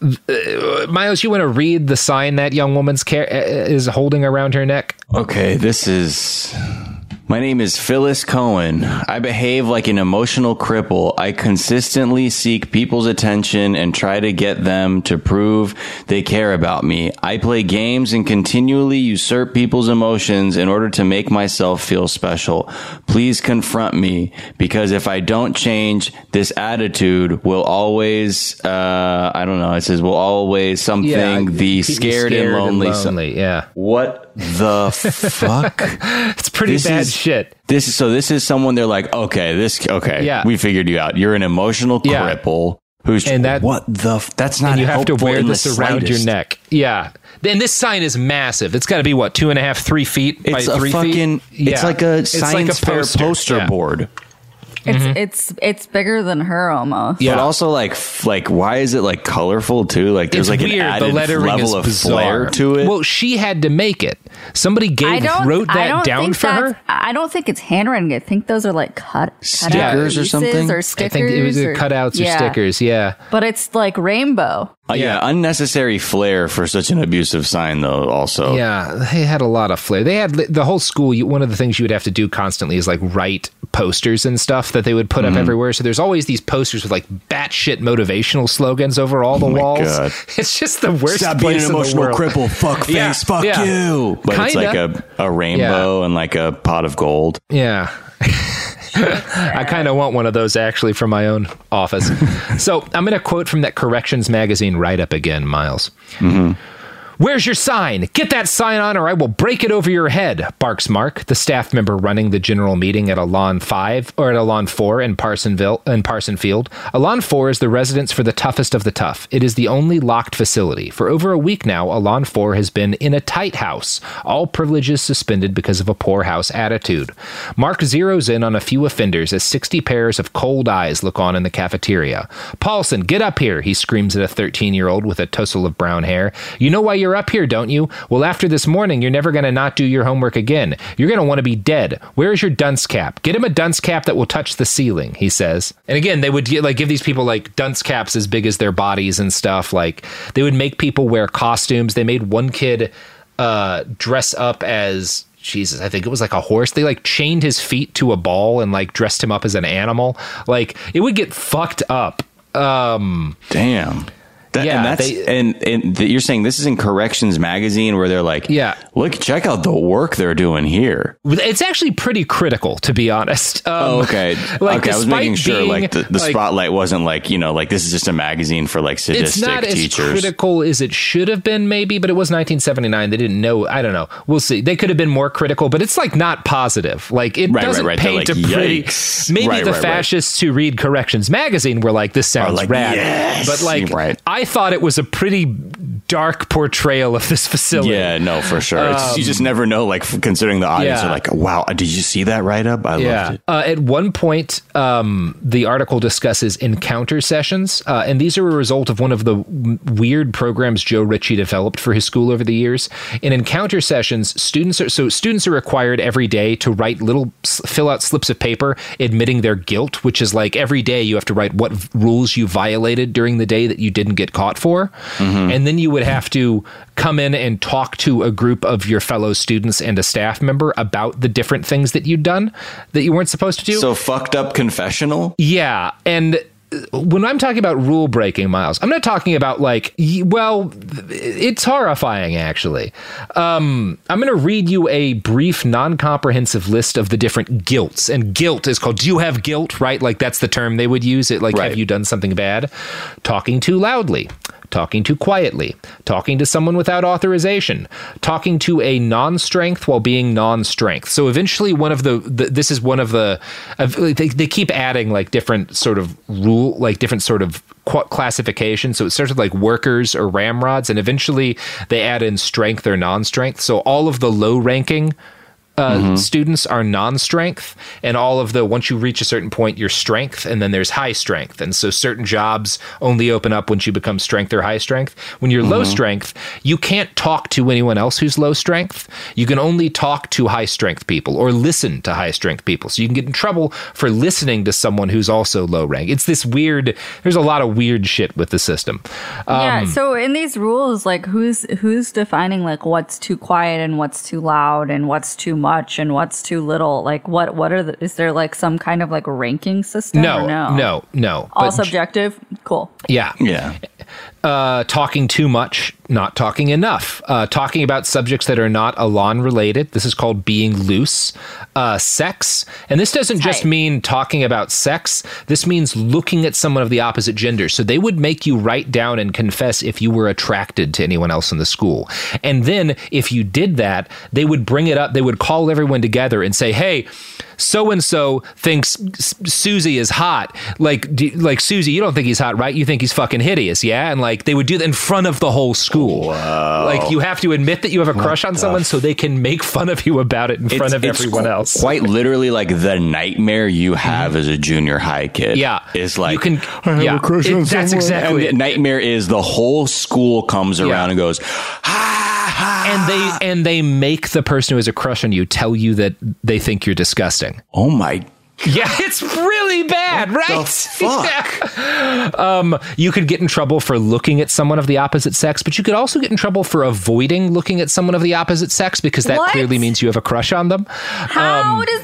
Uh, Miles, you want to read the sign that young woman's care is holding around her neck? Okay, this is... My name is Phyllis Cohen. I behave like an emotional cripple. I consistently seek people's attention and try to get them to prove they care about me. I play games and continually usurp people's emotions in order to make myself feel special. Please confront me, because if I don't change, this attitude will always, uh, I don't know, it says will always something, yeah, the scared, scared and lonely. And lonely, yeah. What the fuck? It's pretty this bad is, shit. This is so. This is someone. They're like, okay, this. Okay, Yeah. we figured you out. You're an emotional Yeah. cripple who's. And that- what the? F- that's not. And you have to helpful wear in this the around your slightest. neck. Yeah. And this sign is massive. It's got to be what, two and a half, three feet by It's a three fucking. feet. It's Yeah. like a It's science like a fair poster, poster Yeah. board. It's Mhm. it's it's bigger than her almost. But also, like, f- like, why is it like colorful too? Like, there's It's like weird. an added The lettering level is of bizarre. flair to it. Well, she had to make it. Somebody I gave don't wrote I that don't down think for that's- her. I don't think it's handwriting. I think those are like cut Stickers cutout or pieces something? or I stickers. think it was or, cutouts or yeah. stickers. Yeah. But it's like rainbow. Uh, yeah. unnecessary flair for such an abusive sign, though. Also, Yeah, they had a lot of flair. They had the whole school. You, one of the things you would have to do constantly is like write posters and stuff that they would put Mhm. up everywhere. So there's always these posters with like batshit motivational slogans over all the Oh my walls. God. It's just the worst. Stop place being an in the emotional world. cripple. Fuck face. Yeah, Fuck yeah. you. But it's like Kinda. a, a rainbow and like a pot of gold. Yeah. I kind of want one of those actually for my own office. So I'm going to quote from that Corrections Magazine write-up again, Miles. Mm-hmm. Where's your sign? Get that sign on or I will break it over your head, barks Mark, the staff member running the general meeting at Alon five or at Alon four in Parsonville in Parson Field. Alon four is the residence for the toughest of the tough. It is the only locked facility. For over a week now, Alon four has been in a tight house, all privileges suspended because of a poor house attitude. Mark zeroes in on a few offenders as sixty pairs of cold eyes look on in the cafeteria. Paulson, get up here, he screams at a thirteen-year-old with a tussle of brown hair. You know why you're up here, don't you? Well, after this morning, you're never going to not do your homework again. You're going to want to be dead. Where's your dunce cap? Get him a dunce cap that will touch the ceiling, he says. And again, they would get, like give these people like dunce caps as big as their bodies and stuff. Like they would make people wear costumes. They made one kid uh, dress up as Jesus, I think it was like a horse. They like chained his feet to a ball and like dressed him up as an animal. Like it would get fucked up. Um, Damn. That, Yeah, and that's they- and, and th- you're saying this is in Corrections Magazine where they're like, Yeah. look, check out the work they're doing here. It's actually pretty critical, to be honest. Um, Oh, okay. like, okay, I was despite making sure being, like the, the like, spotlight wasn't like, you know, like this is just a magazine for like sadistic It's not teachers. as critical as it should have been, maybe, but it was nineteen seventy-nine. They didn't know. I don't know. We'll see. They could have been more critical, but it's like not positive. Like it Right, doesn't right, right. They're paint like, a pretty. yikes. Maybe Right, the right, right. fascists who read Corrections Magazine were like, "This sounds like, rad," yes. but like, Right. I thought it was a pretty dark portrayal of this facility. Yeah, no, for sure. It's just, you just Um, never know, like, f- considering the audience yeah. are like, wow, did you see that write up? I loved it. Uh, at one point, um, the article discusses encounter sessions, uh, and these are a result of one of the w- weird programs Joe Ritchie developed for his school over the years. In encounter sessions, students are so students are required every day to write little s- fill out slips of paper admitting their guilt, which is like every day you have to write what v- rules you violated during the day that you didn't get caught for, Mm-hmm. and then you would have to come in and talk to a group of your fellow students and a staff member about the different things that you'd done that you weren't supposed to do. So fucked up confessional? Yeah, and when I'm talking about rule breaking, Miles, I'm not talking about like, y- well, it's horrifying, actually. Um, I'm going to read you a brief, non-comprehensive list of the different guilts. And guilt is called, do you have guilt, right? Like that's the term they would use it. Like, Right. have you done something bad? Talking too loudly. Talking too quietly, talking to someone without authorization, talking to a non-strength while being non-strength. So eventually one of the, the this is one of the, of, they, they keep adding like different sort of rule, like different sort of qu- classification. So it starts with like workers or ramrods, and eventually they add in strength or non-strength. So all of the low ranking Uh, Mm-hmm. students are non-strength, and all of the, once you reach a certain point, you're strength, and then there's high strength. And so certain jobs only open up once you become strength or high strength. When you're low Mm-hmm. strength, you can't talk to anyone else who's low strength. You can only talk to high strength people or listen to high strength people. So you can get in trouble for listening to someone who's also low rank. It's this weird, there's a lot of weird shit with the system. yeah. Um, So in these rules, like who's who's defining like what's too quiet and what's too loud and what's too much and what's too little? Like what what are the, is there like some kind of like ranking system? no, or no, no, no. All But- subjective. Cool. Yeah. Yeah. Uh, talking too much, not talking enough. Uh, talking about subjects that are not Elan related. This is called being loose. Uh, sex. And this doesn't just mean talking about sex. This means looking at someone of the opposite gender. So they would make you write down and confess if you were attracted to anyone else in the school. And then if you did that, they would bring it up. They would call everyone together and say, hey, so-and-so thinks Susie is hot. Like, do, like Susie, you don't think he's hot, right? You think he's fucking hideous, yeah? And like, they would do that in front of the whole school. Wow. Like, you have to admit that you have a crush on someone so they can make fun of you about it in front of everyone else. Quite literally like the nightmare you have mm-hmm. as a junior high kid. Yeah. Is like, you can, I have yeah, a crush it, on that's someone. exactly and it. the nightmare is the whole school comes around Yeah. and goes, ha, ha. And they, and they make the person who has a crush on you tell you that they think you're disgusting. Oh my God. Yeah, it's really bad, what right? The fuck? Yeah. Um, you could get in trouble for looking at someone of the opposite sex, but you could also get in trouble for avoiding looking at someone of the opposite sex because that What? clearly means you have a crush on them. How Um, does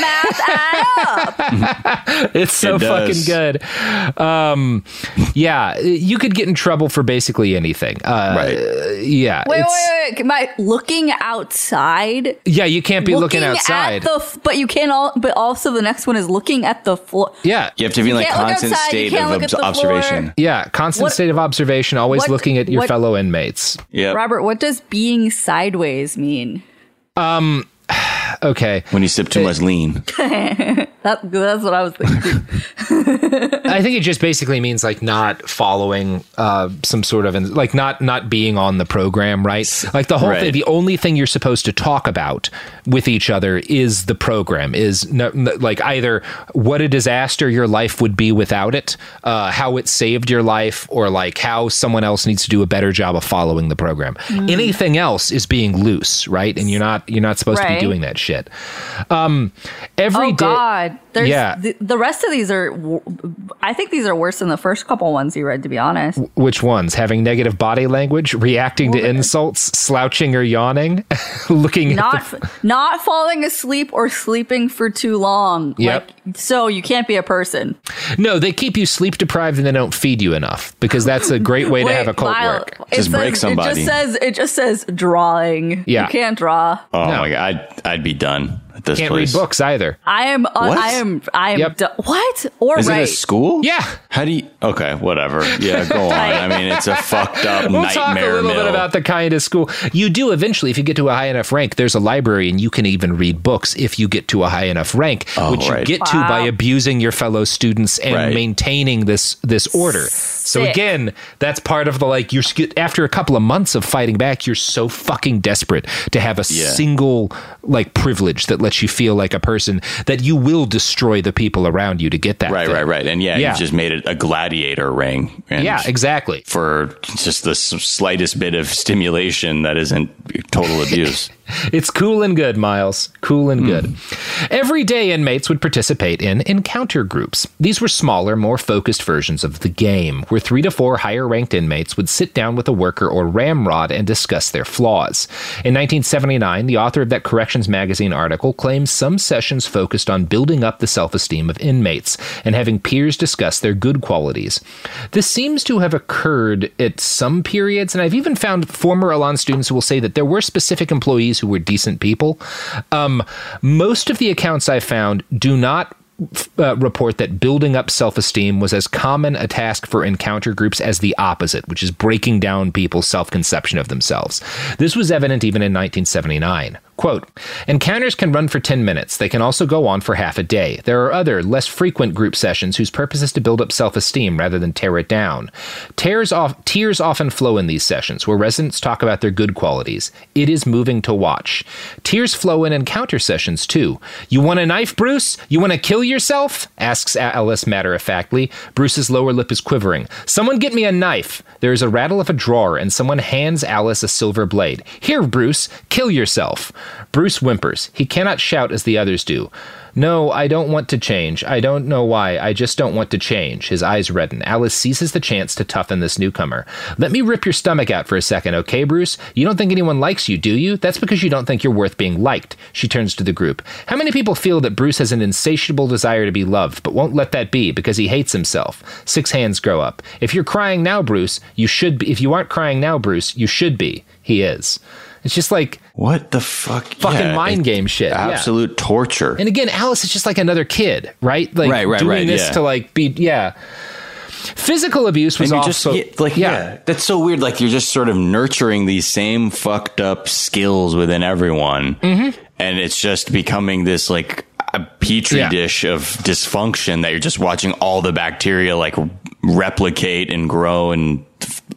that math add up? It's so It does. fucking good. Um, yeah, you could get in trouble for basically anything. Uh, Right. Yeah. Wait, it's- wait, wait. Am I looking outside? Yeah, you can't be looking, at outside. the f- but you can all. But also, the next one is looking at the floor. yeah. You have to be in like can't look constant outside, you state can't of look obs- at the observation. floor. Yeah, constant What- state of observation, always what- looking at your what- fellow inmates. Yeah. Robert, what does being sideways mean? Um, okay. When you sip too much lean. That, that's what I was thinking. I think it just basically means like not following uh, some sort of, like not not being on the program, right? Like the whole Right. thing, the only thing you're supposed to talk about with each other is the program, is no, no, like either what a disaster your life would be without it, uh, how it saved your life, or like how someone else needs to do a better job of following the program. Mm. Anything else is being loose, right? And you're not you're not supposed to Right. be doing that shit. Um, every Oh day- God! There's Yeah. the, the rest of these are. w- I think these are worse than the first couple ones you read. To be honest, Which ones? Having negative body language, reacting to insults, slouching or yawning, looking at not the, f- not falling asleep or sleeping for too long. Yep. Like, so you can't be a person. No, they keep you sleep deprived and they don't feed you enough because that's a great way to Wait, have a cult Lyle, work. it Just says- break somebody. It just says it just says drawing. Yeah. You can't draw. Oh No. my God. I'd, I'd be done at this Can't place. read books either. I am. Uh, What? I am. I am. Yep. du- what or Is right? it a school? Yeah. How do you? Okay, whatever. Yeah, go on. I mean, it's a fucked up We'll nightmare talk a little mill. bit about the kind of school you do eventually. If you get to a high enough rank, there's a library and you can even read books if you get to a high enough rank, Oh, which right. you get to Wow. by abusing your fellow students and Right. maintaining this this order. So Sick. again, that's part of the like you're sk- after a couple of months of fighting back, you're so fucking desperate to have a Yeah. single like privilege that lets you feel like a person that you will destroy the people around you to get that. Right, thing. right, right. And yeah, Yeah. you just made it a gladiator ring. And Yeah, exactly. For just the s- slightest bit of stimulation that isn't total abuse. It's cool and good, Miles. Cool and good. Every day, inmates would participate in encounter groups. These were smaller, more focused versions of the game, where three to four higher-ranked inmates would sit down with a worker or ramrod and discuss their flaws. In nineteen seventy-nine, the author of that Corrections Magazine article claims some sessions focused on building up the self-esteem of inmates and having peers discuss their good qualities. This seems to have occurred at some periods, and I've even found former Elan students who will say that there were specific employees who were decent people. Um, most of the accounts I found do not uh, report that building up self-esteem was as common a task for encounter groups as the opposite, which is breaking down people's self-conception of themselves. This was evident even in nineteen seventy-nine. Quote, encounters can run for ten minutes. They can also go on for half a day. There are other, less frequent group sessions whose purpose is to build up self-esteem rather than tear it down. Tears off, tears often flow in these sessions, where residents talk about their good qualities. It is moving to watch. Tears flow in encounter sessions, too. You want a knife, Bruce? You want to kill yourself? Asks Alice matter-of-factly. Bruce's lower lip is quivering. Someone get me a knife. There is a rattle of a drawer, and someone hands Alice a silver blade. Here, Bruce, kill yourself. Bruce whimpers. He cannot shout as the others do. No, I don't want to change. I don't know why. I just don't want to change. His eyes redden. Alice seizes the chance to toughen this newcomer. Let me rip your stomach out for a second, okay, Bruce? You don't think anyone likes you, do you? That's because you don't think you're worth being liked. She turns to the group. How many people feel that Bruce has an insatiable desire to be loved, but won't let that be because he hates himself? Six hands grow up. If you're crying now, Bruce, you should be. If you aren't crying now, Bruce, you should be. He is. It's just like, what the fuck? Fucking yeah, mind game shit. Absolute yeah. torture. And again, Alice is just like another kid, right? Like right, right, doing right, this yeah. to like be, yeah. Physical abuse was also just, yeah, like, yeah. yeah. That's so weird. Like you're just sort of nurturing these same fucked up skills within everyone. Mm-hmm. And it's just becoming this like a petri yeah. dish of dysfunction that you're just watching all the bacteria like replicate and grow and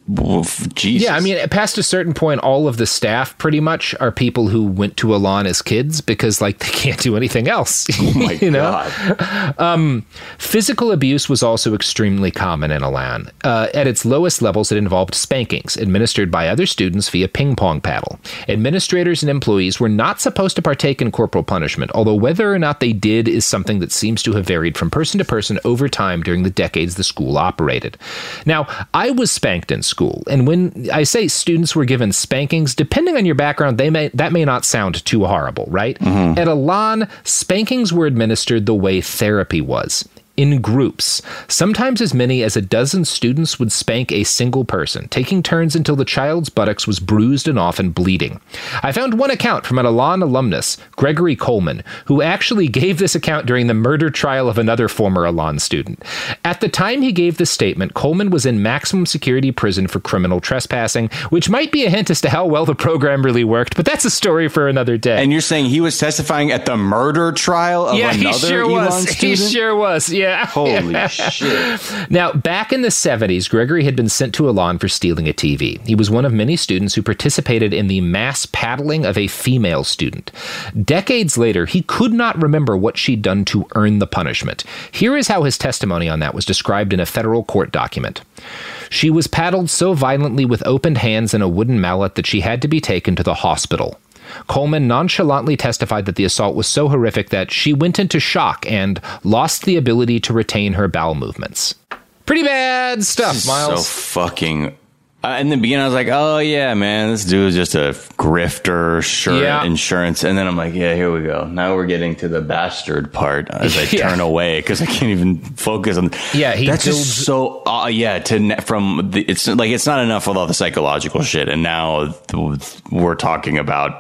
Jesus. Yeah, I mean, past a certain point, all of the staff pretty much are people who went to Elan as kids because, like, they can't do anything else. Oh my you know? God. Um, physical abuse was also extremely common in Elan. Uh, at its lowest levels, it involved spankings administered by other students via ping pong paddle. Administrators and employees were not supposed to partake in corporal punishment, although whether or not they did is something that seems to have varied from person to person over time during the decades the school operated. Now, I was spanked in school, and when I say students were given spankings, depending on your background, they may that may not sound too horrible, right? Mm-hmm. At Elan, spankings were administered the way therapy was. In groups. Sometimes as many as a dozen students would spank a single person, taking turns until the child's buttocks was bruised and often bleeding. I found one account from an Elan alumnus, Gregory Coleman, who actually gave this account during the murder trial of another former Elan student. At the time he gave this statement, Coleman was in maximum security prison for criminal trespassing, which might be a hint as to how well the program really worked, but that's a story for another day. And you're saying he was testifying at the murder trial of yeah, another he sure Elon was. student? He sure was, yeah. Holy shit. Now, back in the seventies, Gregory had been sent to Elan for stealing a T V. He was one of many students who participated in the mass paddling of a female student. Decades later, he could not remember what she'd done to earn the punishment. Here is how his testimony on that was described in a federal court document. She was paddled so violently with opened hands and a wooden mallet that she had to be taken to the hospital. Coleman nonchalantly testified that the assault was so horrific that she went into shock and lost the ability to retain her bowel movements. Pretty bad stuff, Miles. So fucking... Uh, in the beginning, I was like, oh, yeah, man, this dude is just a grifter, sure, yeah. insurance. And then I'm like, yeah, here we go. Now we're getting to the bastard part as I yeah. turn away because I can't even focus on... Yeah, he That's builds... just so... Uh, yeah, to from the, it's like it's not enough with all the psychological shit. And now we're talking about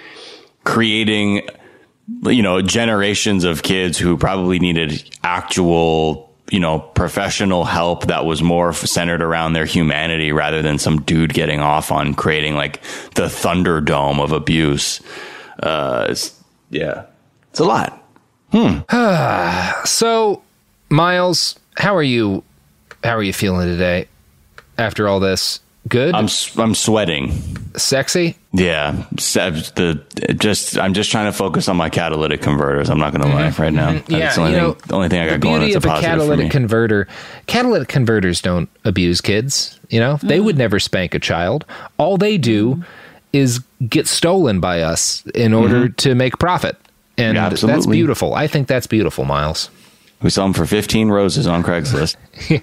creating, you know, generations of kids who probably needed actual, you know, professional help that was more centered around their humanity rather than some dude getting off on creating like the Thunderdome of abuse. Uh, it's, yeah, it's a lot. Hmm. So, Miles, how are you? How are you feeling today after all this? Good. I'm I'm sweating. Sexy. Yeah, the just I'm just trying to focus on my catalytic converters. I'm not going to lie right now. Mm-hmm. Yeah, that's the only, you know, thing, the only thing I got the going. beauty That's of a a positive catalytic for me. converter. Catalytic converters don't abuse kids. You know, mm-hmm. they would never spank a child. All they do mm-hmm. is get stolen by us in order mm-hmm. to make profit, and yeah, that's beautiful. I think that's beautiful, Miles. We saw them for fifteen roses on Craigslist.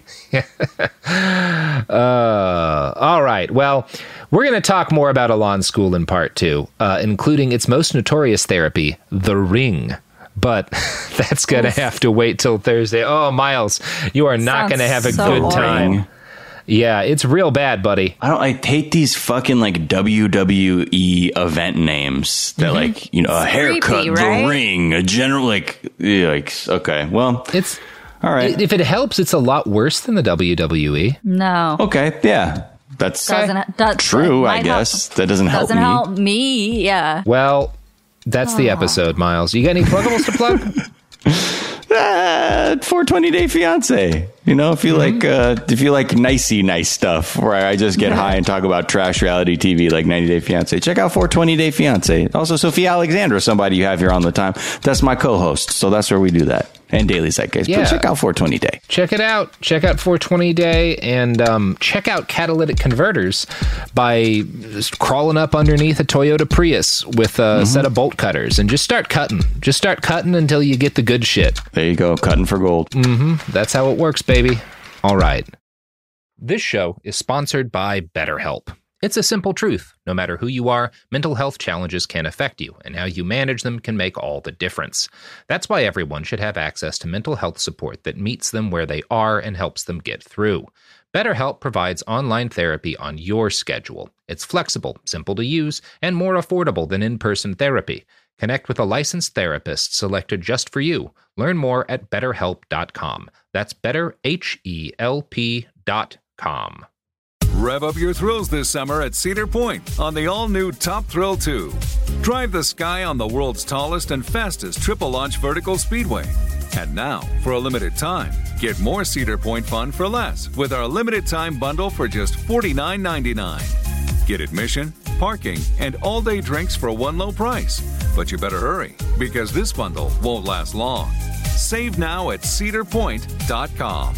uh, all right. Well, we're going to talk more about Elan School in part two, uh, including its most notorious therapy, The Ring. But that's going to have to wait till Thursday. Oh, Miles, you are not going to have a so good boring. time. Yeah, it's real bad, buddy. I don't. I hate these fucking like W W E event names that mm-hmm. like you know a haircut, creepy, right? The Ring, a general like yeah, like okay, well it's all right. If it helps, it's a lot worse than the W W E. No. Okay. Yeah, that's doesn't, does, true. I guess help. that doesn't help doesn't me. help me. Yeah. Well, that's oh. the episode, Miles. You got any pluggables to plug? Uh, four twenty Day Fiance. You know, if you mm-hmm. like, uh, if you like nicey nice stuff, where I just get high and talk about trash reality T V like ninety Day Fiance, check out four twenty Day Fiance. Also, Sophia Alexandra, somebody you have here on the time. That's my co-host, so that's where we do that. and Daily Zeitgeist. Yeah. But check out four twenty Day. Check it out. Check out four twenty Day, and um, check out Catalytic Converters by just crawling up underneath a Toyota Prius with a mm-hmm. set of bolt cutters and just start cutting. Just start cutting until you get the good shit. There you go. Cutting for gold. Mm-hmm. That's how it works, baby. All right. This show is sponsored by BetterHelp. It's a simple truth. No matter who you are, mental health challenges can affect you, and how you manage them can make all the difference. That's why everyone should have access to mental health support that meets them where they are and helps them get through. BetterHelp provides online therapy on your schedule. It's flexible, simple to use, and more affordable than in-person therapy. Connect with a licensed therapist selected just for you. Learn more at better help dot com. That's better H E L P dot com. Rev up your thrills this summer at Cedar Point on the all-new Top Thrill two. Drive the sky on the world's tallest and fastest triple-launch vertical speedway. And now, for a limited time, get more Cedar Point fun for less with our limited-time bundle for just forty-nine ninety-nine. Get admission, parking, and all-day drinks for one low price. But you better hurry, because this bundle won't last long. Save now at cedar point dot com.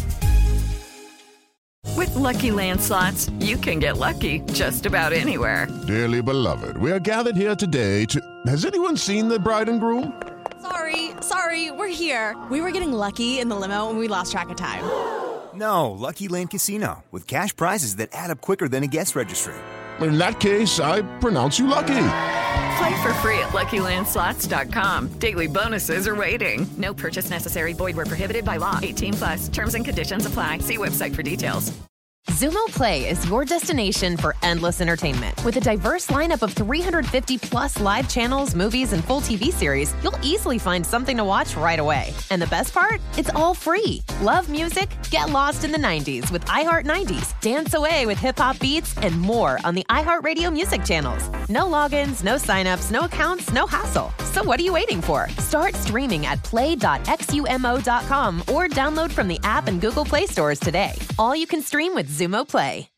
With Lucky Land Slots, you can get lucky just about anywhere. Dearly beloved, we are gathered here today to... Has anyone seen the bride and groom? Sorry, sorry, we're here. We were getting lucky in the limo and we lost track of time. No, Lucky Land Casino, with cash prizes that add up quicker than a guest registry. In that case, I pronounce you lucky. Play for free at lucky land slots dot com. Daily bonuses are waiting. No purchase necessary. Void where prohibited by law. eighteen plus. Terms and conditions apply. See website for details. Xumo Play is your destination for endless entertainment. With a diverse lineup of three hundred fifty plus live channels, movies, and full T V series, you'll easily find something to watch right away. And the best part? It's all free. Love music? Get lost in the nineties with iHeart nineties. Dance away with hip-hop beats and more on the iHeartRadio music channels. No logins, no signups, no accounts, no hassle. So what are you waiting for? Start streaming at play dot xumo dot com or download from the app and Google Play stores today. All you can stream with Xumo Play.